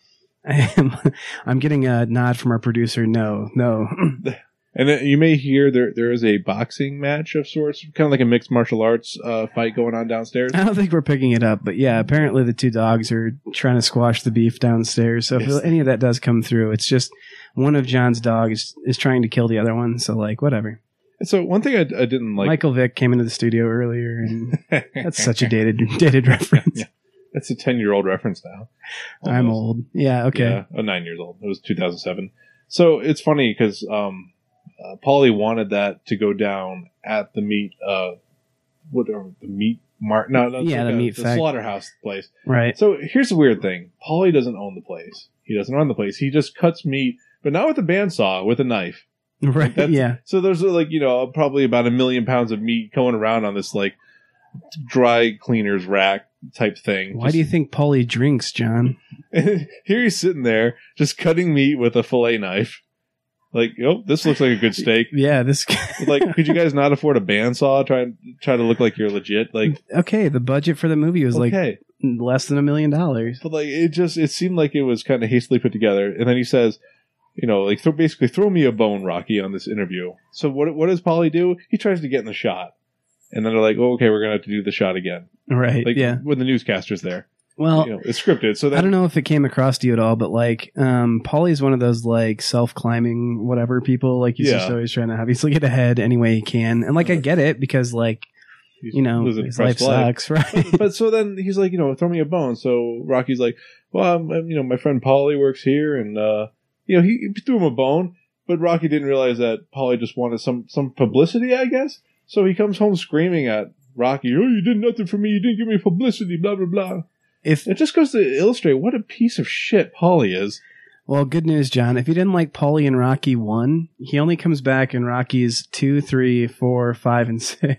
I am, I'm getting a nod from our producer. No, no. And then you may hear there there is a boxing match of sorts, kind of like a mixed martial arts uh, fight going on downstairs. I don't think we're picking it up, but yeah, apparently the two dogs are trying to squash the beef downstairs. So Yes. if any of that does come through, it's just one of John's dogs is trying to kill the other one. So like, whatever. And so one thing I, I didn't like. Michael Vick came into the studio earlier, and that's such a dated dated reference. Yeah. That's a ten year old reference now. I'm Almost. old. Yeah. Okay. Yeah, oh, nine years old. It was two thousand seven. So it's funny because um, uh, Paulie wanted that to go down at the meat, uh, whatever the meat mart. No, no, it's Yeah, like the a- meat the fac- slaughterhouse place. Right. So here's the weird thing: Paulie doesn't own the place. He doesn't run the place. He just cuts meat, but not with a bandsaw, with a knife. Right. That's- Yeah. So there's uh, like you know probably about a million pounds of meat going around on this like dry cleaners rack type thing. Why do you think Paulie drinks, John? And here he's sitting there just cutting meat with a fillet knife. Like, oh, this looks like a good steak. Yeah. This. Like, could you guys not afford a bandsaw? Try try to look like you're legit. Like, Okay. The budget for the movie was like okay, less than a million dollars. but like it just it seemed like it was kind of hastily put together. And then he says, you know, like throw, basically throw me a bone, Rocky, on this interview. So what what does Paulie do? He tries to get in the shot, and then they're like, oh, okay, we're gonna have to do the shot again. Right. Like yeah. when the newscaster's there. Well, You know, it's scripted. So then I don't know if it came across to you at all, but like, um, Paulie's one of those like self-climbing whatever people. Like he's just Yeah. always trying to obviously get ahead any way he can, and like I get it because like he's you know losing his life depressed sucks, right? but, but so then he's like, you know, throw me a bone. So Rocky's like, well, I'm, I'm- you know, my friend Paulie works here, and uh, you know, he, he threw him a bone. But Rocky didn't realize that Paulie just wanted some some publicity, I guess. So he comes home screaming at Rocky, "Oh, you did nothing for me. You didn't give me publicity." Blah blah blah. If It just goes to illustrate what a piece of shit Paulie is. well, good news, John. If you didn't like Paulie in Rocky one, he only comes back in Rockies two, three, four, five, and six.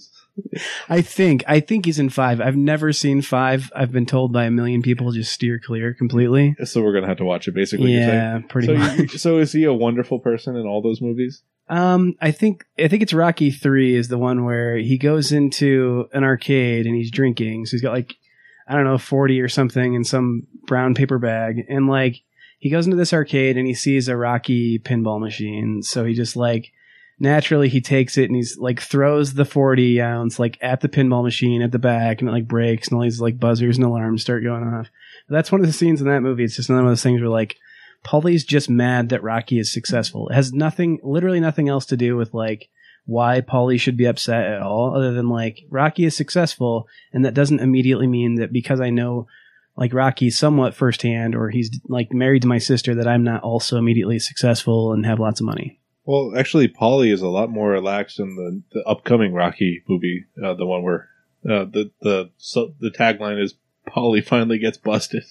I think I think he's in five. I've never seen five. I've been told by a million people just steer clear completely. So we're gonna have to watch it. Basically, you're saying. Yeah, pretty So, much. you, so is he a wonderful person in all those movies? Um, I think I think it's Rocky three is the one where he goes into an arcade and he's drinking. So he's got like I don't know forty or something in some brown paper bag, and like he goes into this arcade and he sees a Rocky pinball machine. So he just like naturally he takes it and he's like throws the forty ounce like at the pinball machine at the back and it like breaks and all these like buzzers and alarms start going off. But that's one of the scenes in that movie. It's just one of those things where like Paulie's just mad that Rocky is successful. It has nothing, literally nothing else to do with like why Paulie should be upset at all, other than like Rocky is successful, and that doesn't immediately mean that because I know like Rocky somewhat firsthand or he's like married to my sister that I'm not also immediately successful and have lots of money. Well, actually, Paulie is a lot more relaxed in the, the upcoming Rocky movie, uh, the one where uh, the the so the tagline is Paulie finally gets busted.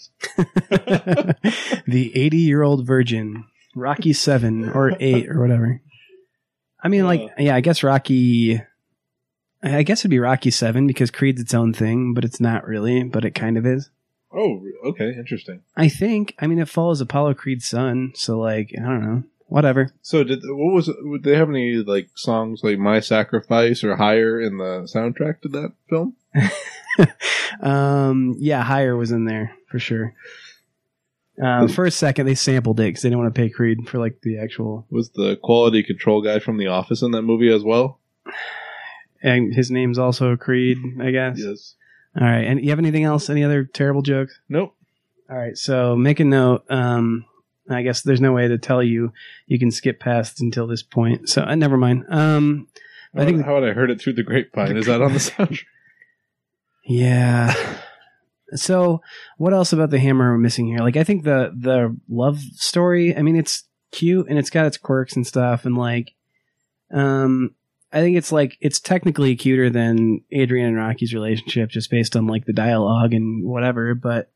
The eighty-year-old virgin, Rocky seven or eight or whatever. I mean, like, uh, yeah, I guess Rocky. I guess it'd be Rocky seven because Creed's its own thing, but it's not really, but it kind of is. Oh, okay, interesting. I think. I mean, it follows Apollo Creed's son, so like, I don't know. Whatever. So, did what was? Would they have any like songs like "My Sacrifice" or "Higher" in the soundtrack to that film? um, yeah, Higher was in there for sure. Um, for a second, they sampled it because they didn't want to pay Creed for like the actual. Was the quality control guy from The Office in that movie as well? And his name's also Creed, I guess. Yes. All right. And you have anything else? Any other terrible jokes? Nope. All right. So make a note. Um. I guess there's no way to tell you. You can skip past until this point. So uh, never mind. Um, how I think would, how would I heard it through the grapevine? Is that on the soundtrack? Yeah. So what else about the Hammer are we missing here? Like, I think the the love story. I mean, it's cute and it's got its quirks and stuff. And like, um, I think it's like it's technically cuter than Adrian and Rocky's relationship, just based on like the dialogue and whatever. But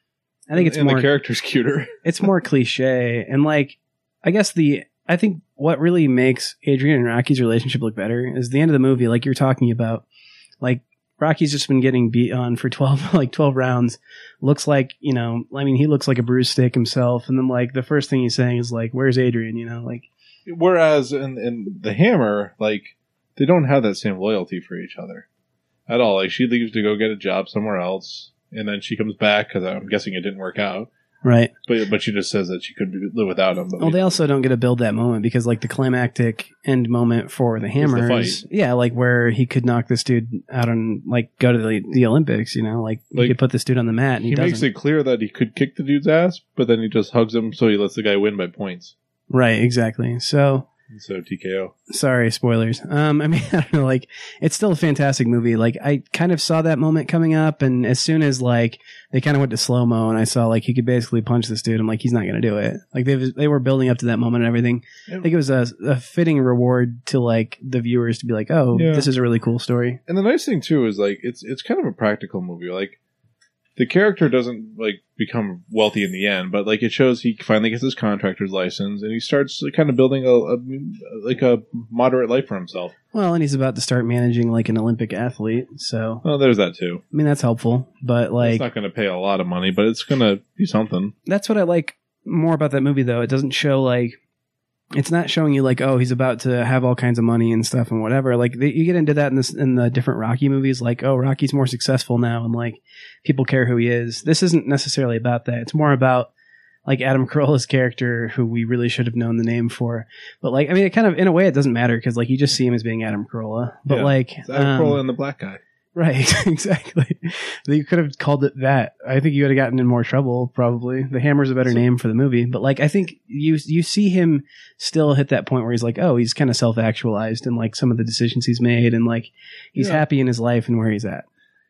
I think it's and more the character's cuter. It's more cliche. And like, I guess the, I think what really makes Adrian and Rocky's relationship look better is the end of the movie, like you're talking about, like Rocky's just been getting beat on for twelve, like twelve rounds. Looks like, you know, I mean, he looks like a bruised steak himself. And then like the first thing he's saying is like, where's Adrian? You know, like. Whereas in, in the Hammer, like they don't have that same loyalty for each other at all. Like she leaves to go get a job somewhere else. And then she comes back because I'm guessing it didn't work out. Right. But but she just says that she couldn't live without him. But well, they also don't get to build that moment because, like, the climactic end moment for the Hammer the is, yeah, like where he could knock this dude out and, like, go to the, the Olympics, you know? Like, like, he could put this dude on the mat and he, he doesn't. makes it clear that he could kick the dude's ass, but then he just hugs him so he lets the guy win by points. Right, exactly. So. So T K O. Sorry, spoilers. Um, I mean, I don't know, like, it's still a fantastic movie. Like, I kind of saw that moment coming up, and as soon as, like, they kind of went to slow-mo, and I saw, like, he could basically punch this dude, I'm like, he's not going to do it. Like, they they were building up to that moment and everything. Yeah. I think it was a, a fitting reward to, like, the viewers to be like, oh, yeah. This is a really cool story. And the nice thing, too, is, like, it's it's kind of a practical movie. Like, the character doesn't, like, become wealthy in the end, but, like, it shows he finally gets his contractor's license, and he starts like, kind of building a, a, like, a moderate life for himself. Well, and he's about to start managing, like, an Olympic athlete, so... Well, there's that, too. I mean, that's helpful, but, like... It's not going to pay a lot of money, but it's going to be something. That's what I like more about that movie, though. It doesn't show, like... It's not showing you, like, oh, he's about to have all kinds of money and stuff and whatever. Like, they, you get into that in, this, in the different Rocky movies, like, oh, Rocky's more successful now, and, like, people care who he is. This isn't necessarily about that. It's more about, like, Adam Carolla's character, who we really should have known the name for. But, like, I mean, it kind of, in a way, it doesn't matter, because, like, you just see him as being Adam Carolla. But, yeah, like... It's Adam um, Carolla and the black guy. Right, exactly. You could have called it that. I think you would have gotten in more trouble, probably. The Hammer's a better so, name for the movie. But, like, I think you you see him still hit that point where he's like, oh, he's kind of self-actualized in, like, some of the decisions he's made. And, like, he's yeah. happy in his life and where he's at.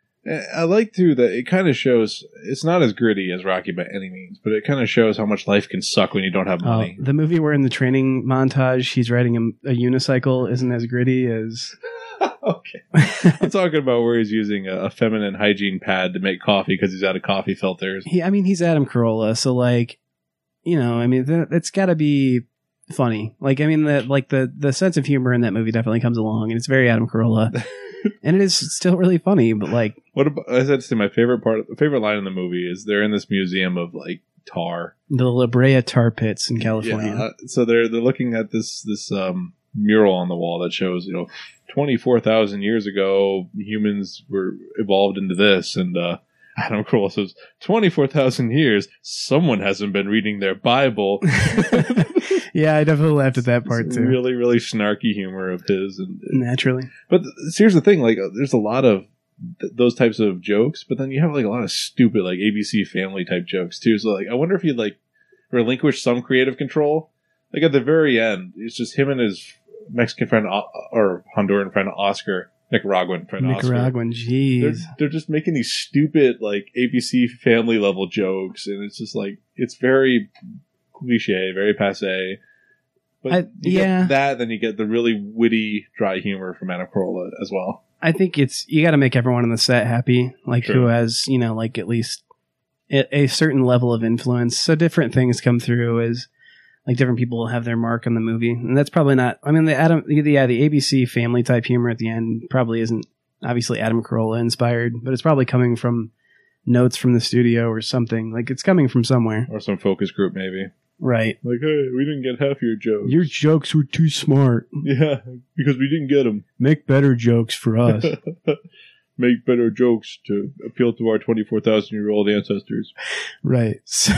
I like, too, that it kind of shows... It's not as gritty as Rocky by any means, but it kind of shows how much life can suck when you don't have money. Uh, the movie where in the training montage he's riding a, a unicycle isn't as gritty as... Okay. I'm talking about where he's using a, a feminine hygiene pad to make coffee because he's out of coffee filters. He, I mean, he's Adam Carolla, so, like, you know, I mean, th- it's got to be funny. Like, I mean, the like the, the sense of humor in that movie definitely comes along, and it's very Adam Carolla. And it is still really funny, but, like... What about, I said to say my favorite part, favorite line in the movie is they're in this museum of, like, tar. The La Brea tar pits in California. Yeah, so they're they're looking at this this um, mural on the wall that shows, you know, twenty-four thousand years ago, humans were evolved into this, and uh, Adam Carolla says, twenty-four thousand years, someone hasn't been reading their Bible. Yeah, I definitely laughed at that part It's too. Really, really snarky humor of his. And, Naturally. but th- here's the thing, like, uh, there's a lot of th- those types of jokes, but then you have like a lot of stupid, like A B C Family type jokes too. So like, I wonder if he'd like relinquish some creative control. Like at the very end, it's just him and his Mexican friend O- or Honduran friend Oscar, Nicaraguan friend Oscar. Nicaraguan, jeez. They're, they're just making these stupid like A B C Family level jokes, and it's just like it's very cliche, very passe. But I- you yeah. get that, then you get the really witty, dry humor from Adam Carolla as well. I think it's you got to make everyone on the set happy, like True. who has you know like at least a, a certain level of influence. So different things come through as like different people have their mark on the movie, and that's probably not. I mean, the Adam, the, yeah, the A B C Family type humor at the end probably isn't obviously Adam Carolla inspired, but it's probably coming from notes from the studio or something. Like it's coming from somewhere, Or some focus group, maybe. right? Like, hey, we didn't get half your jokes. Your jokes were too smart. yeah, because we didn't get them. Make better jokes for us. Make better jokes to appeal to our twenty-four thousand year old ancestors. Right. So,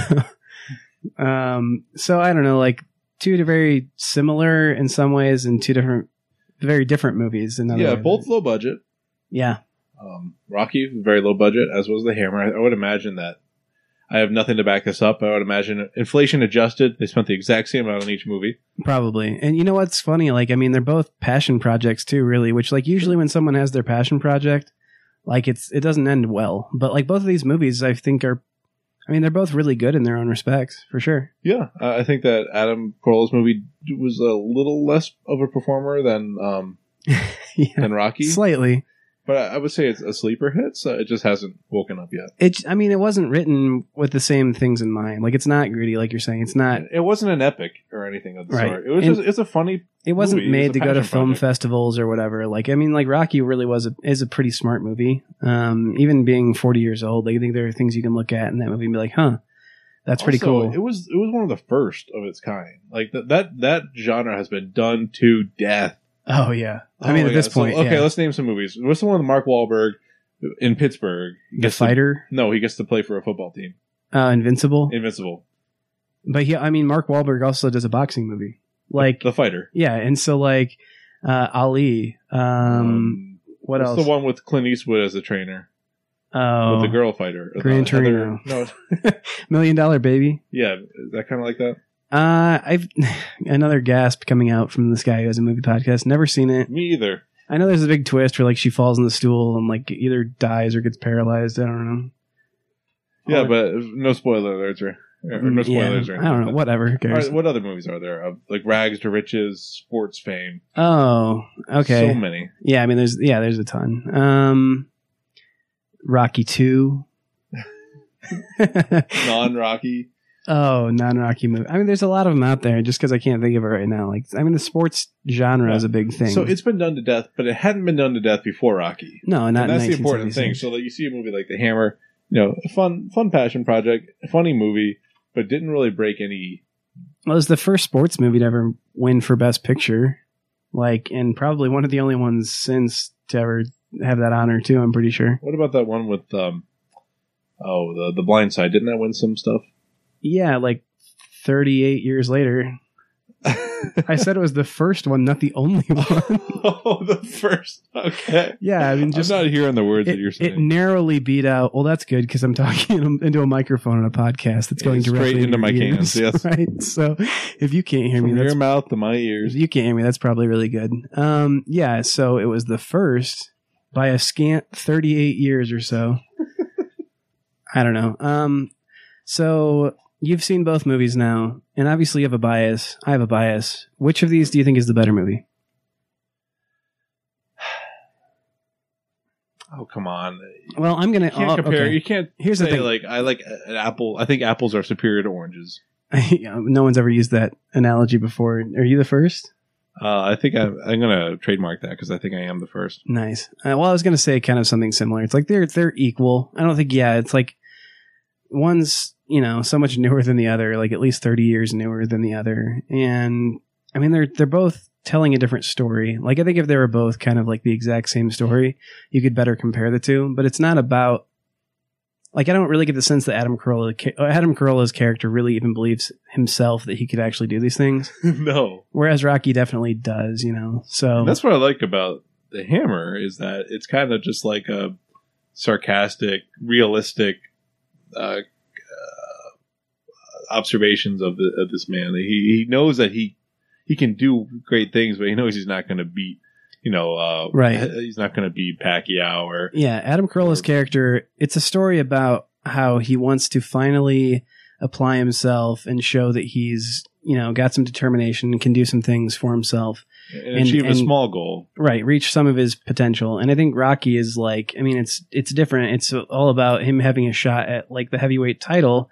um, so I don't know, like two very similar in some ways and two different, very different movies. In other Yeah, ways. both low budget. Yeah. Um, Rocky, very low budget, as was The Hammer. I, I would imagine that. I have nothing to back this up. I would imagine inflation adjusted, they spent the exact same amount on each movie. Probably. And you know what's funny? Like, I mean, they're both passion projects too, really, which like usually when someone has their passion project, like it's, it doesn't end well. But like both of these movies, I think are, I mean, they're both really good in their own respects, for sure. Yeah, uh, I think that Adam Carolla's movie was a little less of a performer than um, Yeah. than Rocky, Slightly. but I, I would say it's a sleeper hit. So it just hasn't woken up yet. It, I mean, it wasn't written with the same things in mind. Like, it's not gritty, like you're saying. It's not, It wasn't an epic or anything of the Right. sort. It was And- just it's a funny. it wasn't movie. made It's to a go to passion film project. festivals or whatever. Like, I mean, like Rocky really was a, is a pretty smart movie. Um, even being forty years old, like, I think there are things you can look at in that movie and be like, huh, that's pretty Also, cool. It was it was one of the first of its kind. Like that that that genre has been done to death. Oh yeah. I Oh mean, my at this God. So, point, okay, yeah. let's name some movies. What's the one with Mark Wahlberg in Pittsburgh? He The gets to- Fighter, no, he gets to play for a football team. uh, Invincible. Invincible. But yeah, I mean, Mark Wahlberg also does a boxing movie. Like, The Fighter. yeah, and so like uh, Ali. Um, what what's else? the one with Clint Eastwood as a trainer Oh, with the girl fighter? Gran Uh, Heather- Torino. No, Million Dollar Baby. yeah, is that kind of like that? Uh, I've another gasp coming out from this guy who has a movie podcast. Never seen it. Me either. I know there's a big twist where like she falls in the stool and like either dies or gets paralyzed. I don't know. Yeah, All but no spoiler alerts or, or no spoilers Yeah, or I don't know. anything. Whatever. Who All cares? right, what other movies are there of like rags to riches, sports fame? Oh, okay. So many. Yeah, I mean, there's yeah, there's a ton. Um, Rocky two. Non-Rocky. Oh, non-Rocky movie. I mean, there's a lot of them out there. Just because I can't think of it right now. Like, I mean, the sports genre Yeah. is a big thing. So it's been done to death, but it hadn't been done to death before Rocky. no, not And that's in the important thing. nineteen seventy-six. So that you see a movie like The Hammer, you know, a fun, fun passion project, a funny movie, but didn't really break any. Well, it was the first sports movie to ever win for Best Picture, like, and probably one of the only ones since to ever have that honor too. I'm pretty sure. What about that one with, um, oh, the the Blind Side? Didn't that win some stuff? Yeah, like thirty-eight years later. I said it was the first one, not the only one. Oh, the first. Okay. Yeah, I mean, just I'm not hearing the words it, that you're it saying. narrowly beat out. Well, that's good because I'm talking into a microphone on a podcast that's going It's straight directly into your my ears, cans, yes. Right. So if you can't hear From me, your that's mouth to my If ears. you can't hear me, that's probably really good. Um, yeah, so it was the first by a scant thirty-eight years or so. I don't know. Um, so you've seen both movies now, and obviously you have a bias. I have a bias. Which of these do you think is the better movie? Oh, come on. Well, I'm gonna You can't oh, compare. okay. You can't Here's the say, thing. like, I like an apple. I think apples are superior to oranges. No one's ever used that analogy before. Are you the first? Uh, I think I'm, I'm going to trademark that because I think I am the first. Nice. Uh, well, I was gonna say kind of something similar. It's like they're they're equal. I don't think. Yeah, it's like one's you know so much newer than the other, like at least thirty years newer than the other. And I mean, they're they're both telling a different story. Like I think if they were both kind of like the exact same story, you could better compare the two. But it's not about like I don't really get the sense that Adam Carolla, Adam Carolla's character really even believes himself that he could actually do these things. No. Whereas Rocky definitely does, you know. So And that's what I like about The Hammer is that it's kind of just like a sarcastic, realistic uh, uh, observations of, the, of this man. He he knows that he he can do great things, but he knows he's not going to beat. You know, uh, right. He's not going to be Pacquiao or... Yeah, Adam Carolla's or, character, it's a story about how he wants to finally apply himself and show that he's, you know, got some determination and can do some things for himself. And, and achieve and, a small goal. Right, reach some of his potential. And I think Rocky is like, I mean, it's it's different. It's all about him having a shot at, like, the heavyweight title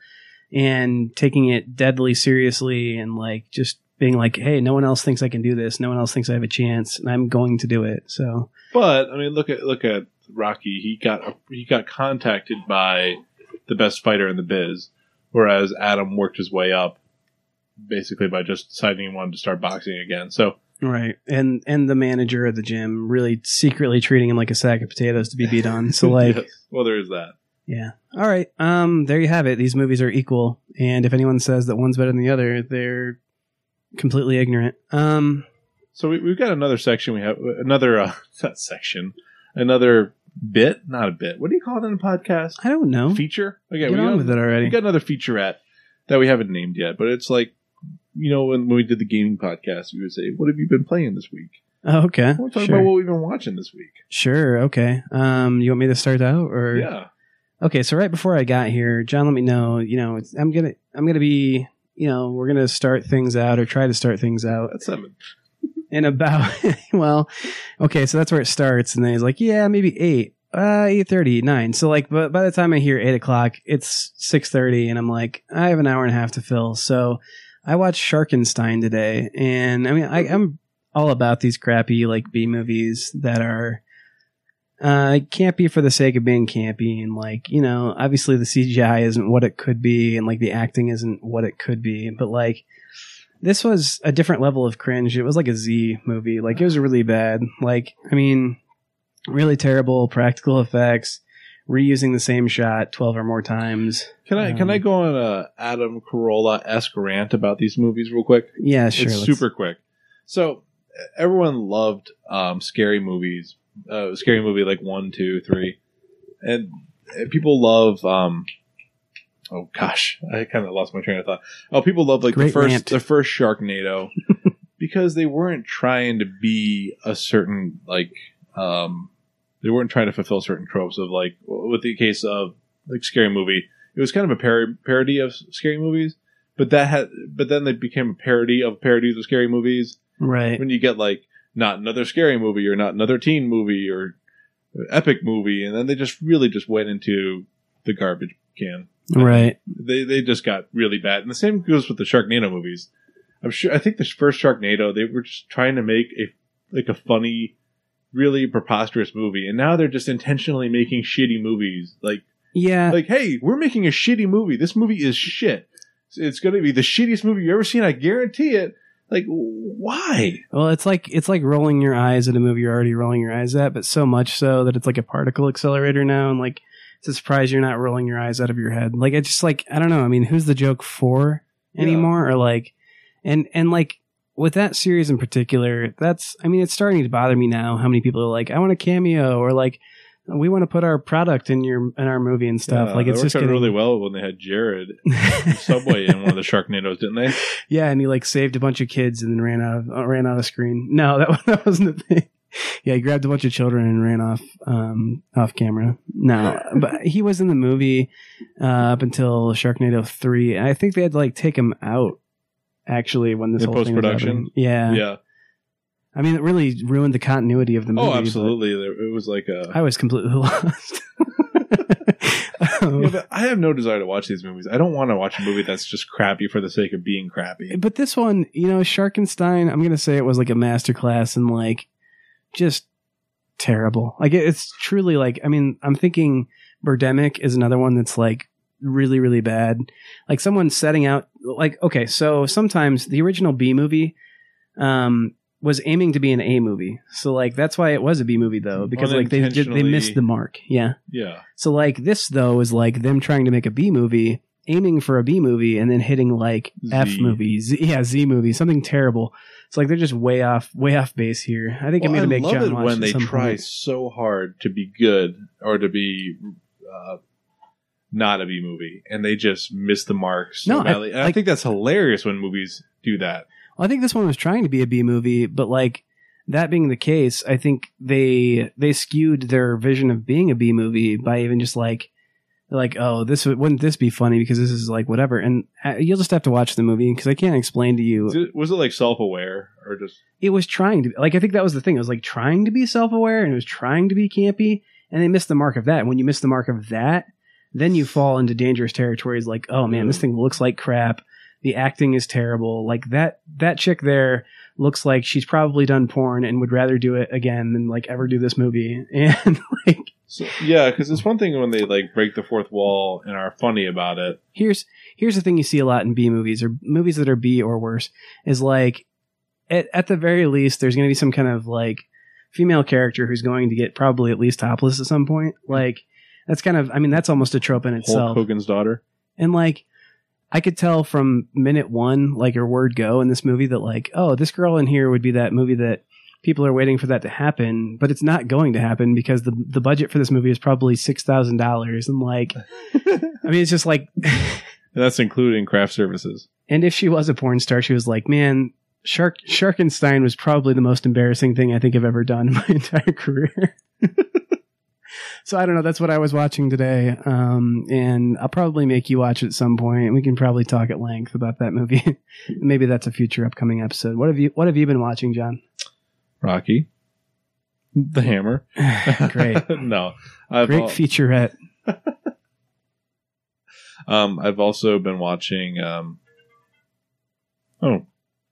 and taking it deadly seriously and, like, just... being like, hey, no one else thinks I can do this. No one else thinks I have a chance, and I'm going to do it. So, but I mean, look at look at Rocky. He got he got contacted by the best fighter in the biz, whereas Adam worked his way up, basically by just deciding he wanted to start boxing again. So, right, and and the manager at the gym really secretly treating him like a sack of potatoes to be beat on. So, like, yes. Well, there is that. Yeah. All right. Um. There you have it. These movies are equal, and if anyone says that one's better than the other, they're completely ignorant. Um, so we, we've got another section. We have another uh, not section, another bit, not a bit. What do you call it in a podcast? I don't know. Feature. Okay, Get we on got, with it already. We got another featurette that we haven't named yet, but it's like, you know, when, when we did the gaming podcast, we would say, "What have you been playing this week?" Oh, okay. We'll talk sure. about what we've been watching this week. Sure. Okay. Um, you want me to start out, or yeah? Okay. So right before I got here, John, let me know. You know, it's, I'm gonna, I'm gonna be. You know, we're going to start things out or try to start things out. That's seven. In about, well, okay, so that's where it starts. And then he's like, yeah, maybe eight, uh, eight thirty, nine. So like, but by the time I hear eight o'clock, it's six thirty. And I'm like, I have an hour and a half to fill. So I watched Sharkenstein today. And I mean, I, I'm all about these crappy like B movies that are, Uh, campy for the sake of being campy, and like, you know, obviously the C G I isn't what it could be, and like the acting isn't what it could be, but like this was a different level of cringe. It was like a Z movie. Like it was really bad. Like, I mean, really terrible practical effects, reusing the same shot twelve or more times. Can I um, can I go on a Adam Carolla-esque rant about these movies real quick? Yeah, sure. It's super quick. So everyone loved um, scary movies. Uh, scary movie like one, two, three, and, and people love. Um, oh gosh, I kind of lost my train of thought. Oh, people love like Great the first, rant. the first Sharknado because they weren't trying to be a certain like. Um, they weren't trying to fulfill certain tropes of like. With the case of like Scary Movie, it was kind of a par- parody of scary movies, but that had, but then they became a parody of parodies of scary movies. Right. When you get like. Not another scary movie or not another teen movie or epic movie. And then they just really just went into the garbage can. Right. They they just got really bad. And the same goes with the Sharknado movies. I'm sure, I think the first Sharknado, they were just trying to make a, like a funny, really preposterous movie. And now they're just intentionally making shitty movies. Like, yeah. Like, hey, we're making a shitty movie. This movie is shit. It's going to be the shittiest movie you've ever seen. I guarantee it. Like, why? Well, it's like it's like rolling your eyes at a movie you're already rolling your eyes at, but so much so that it's like a particle accelerator now, and like it's a surprise you're not rolling your eyes out of your head. Like it's just like I don't know. I mean, who's the joke for anymore? Yeah. Or like, and and like with that series in particular, that's I mean, it's starting to bother me now. How many people are like, I want a cameo, or like, we want to put our product in your in our movie and stuff. Yeah, like it's just getting really well when they had Jared Subway in one of the Sharknadoes, didn't they? Yeah, and he like saved a bunch of kids and then ran out of uh, ran out of screen. No, that that wasn't the thing. Yeah, he grabbed a bunch of children and ran off um, off camera. No, but he was in the movie uh, up until Sharknado three. And I think they had to like take him out actually when this in whole thing was post-production. happening. Yeah, yeah. I mean, it really ruined the continuity of the movie. Oh, absolutely. It was like a... I was completely lost. um, yeah, but I have no desire to watch these movies. I don't want to watch a movie that's just crappy for the sake of being crappy. But this one, you know, Sharkenstein, I'm going to say it was like a masterclass in like just terrible. Like it, it's truly like, I mean, I'm thinking Birdemic is another one that's like really, really bad. Like someone setting out, like, okay, so sometimes the original B movie, um, was aiming to be an A movie. So like that's why it was a B movie though, because like they did, they missed the mark. Yeah. Yeah. So like this though is like them trying to make a B movie, aiming for a B movie, and then hitting like Z. F movies. Yeah, Z movie, something terrible. It's like they're just way off, way off base here. I think Well, I'm going to I make love John it watch when at they some try point. so hard to be good or to be uh, not a B movie, and they just miss the mark so No, I- badly. And I like- think that's hilarious when movies do that. Well, I think this one was trying to be a B movie, but like that being the case, I think they they skewed their vision of being a B movie by even just like like oh this would- wouldn't this be funny because this is like whatever, and uh, you'll just have to watch the movie because I can't explain to you. Was it, was it like self-aware or just? It was trying to like I think that was the thing. It was like trying to be self-aware and it was trying to be campy, and they missed the mark of that. And when you miss the mark of that, then you fall into dangerous territories like, oh man, this thing looks like crap. The acting is terrible. Like that that chick there looks like she's probably done porn and would rather do it again than like ever do this movie. And like So, yeah, because it's one thing when they like break the fourth wall and are funny about it. here's here's the thing you see a lot in B movies or movies that are B or worse is like at, at the very least there's going to be some kind of like female character who's going to get probably at least topless at some point. Like that's kind of I mean that's almost a trope in Hulk itself. Hogan's daughter. And like I could tell from minute one, like her word go in this movie that like, oh, this girl in here would be that movie that people are waiting for that to happen, but it's not going to happen because the the budget for this movie is probably six thousand dollars. And like, I mean, it's just like, And that's including craft services. and if she was a porn star, she was like, man, Shark Sharkenstein was probably the most embarrassing thing I think I've ever done in my entire career. So I don't know. That's what I was watching today, um, and I'll probably make you watch it at some point. And we can probably talk at length about that movie. Maybe that's a future upcoming episode. What have you What have you been watching, John? Rocky. The Hammer. Great, no. I've great al- featurette. um, I've also been watching. Um, oh.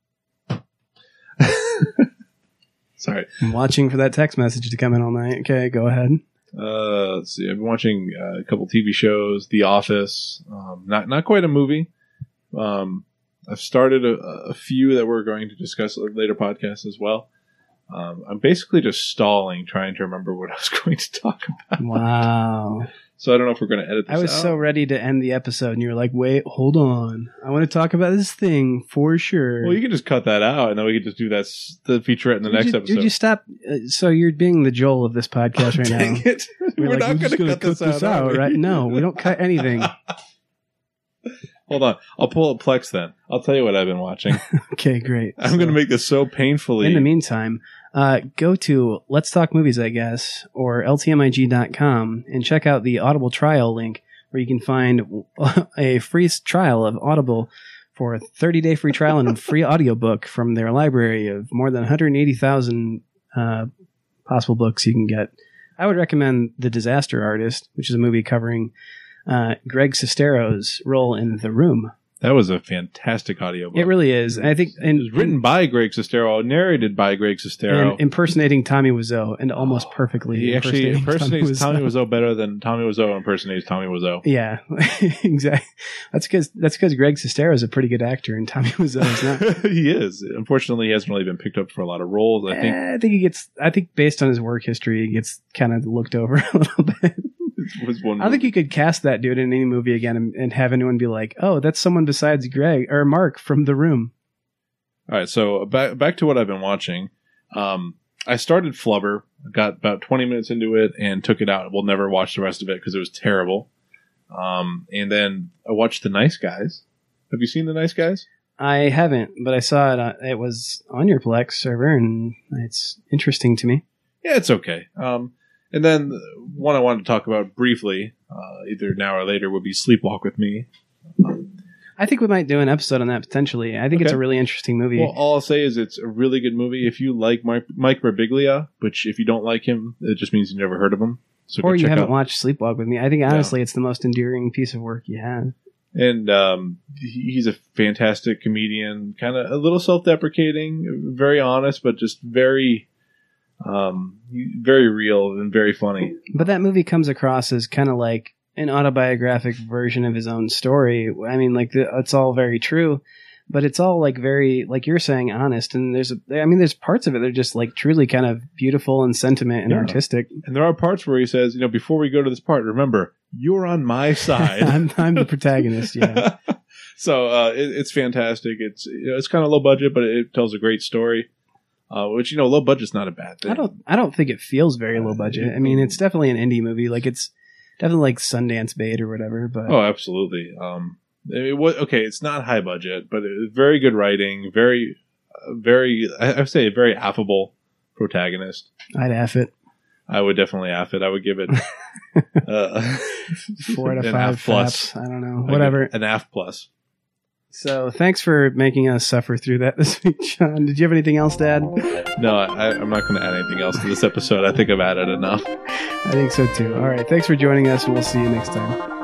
Sorry. I'm watching for that text message to come in all night. Okay, go ahead. Uh, let's see. I've been watching uh, a couple T V shows. The Office. Um, not not quite a movie. Um, I've started a, a few that we're going to discuss in later podcasts as well. Um, I'm basically just stalling, trying to remember what I was going to talk about. Wow. So I don't know if we're going to edit this I was out. so ready to end the episode, and you were like, "Wait, hold on. I want to talk about this thing for sure." Well, you can just cut that out, and then we can just do that s- the featurette in the Would next you, episode. Would you stop? Uh, so you're being the Joel of this podcast right Dang now. it. We're, like, not we're going just to gonna cut, this, out, are we? right? No, we don't cut anything. Hold on. I'll pull up Plex then. I'll tell you what I've been watching. Okay, great. I'm So, going to make this so painfully. in the meantime, uh, go to Let's Talk Movies, I guess, or L T M I G dot com and check out the Audible trial link where you can find a free s- trial of Audible for a thirty-day free trial and a free audiobook from their library of more than one hundred eighty thousand uh, possible books you can get. I would recommend The Disaster Artist, which is a movie covering uh, Greg Sestero's role in The Room. That was a fantastic audiobook. It really is. I think It was written by Greg Sestero, narrated by Greg Sestero. and impersonating Tommy Wiseau, and almost perfectly. He actually impersonating impersonates Tommy Wiseau better than Tommy Wiseau impersonates Tommy Wiseau. Yeah, exactly. That's because that's because Greg Sestero is a pretty good actor, and Tommy Wiseau is not. He is. Unfortunately, he hasn't really been picked up for a lot of roles. I think Eh, I think he gets. I think based on his work history, he gets kind of looked over a little bit. it was one. I don't think you could cast that dude in any movie again and, and have anyone be like, "Oh, that's someone besides Greg or Mark from The Room." All right, so back back to what I've been watching. Um, I started Flubber, got about twenty minutes into it, and took it out. We'll never watch the rest of it because it was terrible. Um, and then I watched The Nice Guys. Have you seen The Nice Guys? I haven't, but I saw it. On, it was on your Plex server, and it's interesting to me. Yeah, it's okay. Um, and then one I wanted to talk about briefly, uh, either now or later, would be Sleepwalk with Me. I think we might do an episode on that potentially. I think it's Okay. a really interesting movie. Well, all I'll say is it's a really good movie. If you like Mike, Mike Birbiglia, which if you don't like him, it just means you never heard of him. So go or you check haven't out. watched Sleepwalk with Me. I think honestly, it's the most endearing piece of work you have. And um, he- he's a fantastic comedian, kind of a little self-deprecating, very honest, but just very, um, very real and very funny. But that movie comes across as kind of like an autobiographic version of his own story. I mean, like the, it's all very true, but it's all like very, like you're saying, honest. And there's, a, I mean, there's parts of it that are just like truly kind of beautiful and sentiment and Yeah. artistic. And there are parts where he says, you know, before we go to this part, remember, you're on my side. I'm, I'm the protagonist. Yeah. So uh, it, it's fantastic. It's you know, it's kind of low budget, but it tells a great story. Uh, which you know, low budget's not a bad thing. I don't, I don't think it feels very low budget. I mean, it's definitely an indie movie. Like it's definitely like Sundance bait or whatever. But Oh, absolutely. Um, it was okay. It's not high budget, but it, very good writing. Very, uh, very. I, I would say a very affable protagonist. I'd F it. I would definitely F it. I would give it uh, Four out of an five F plus. faps. I don't know. Like Whatever. an F plus. So thanks for making us suffer through that this week, Sean. Did you have anything else, Dad? No, I, I'm not going to add anything else to this episode. I think I've added enough. I think so too. All right. Thanks for joining us, and we'll see you next time.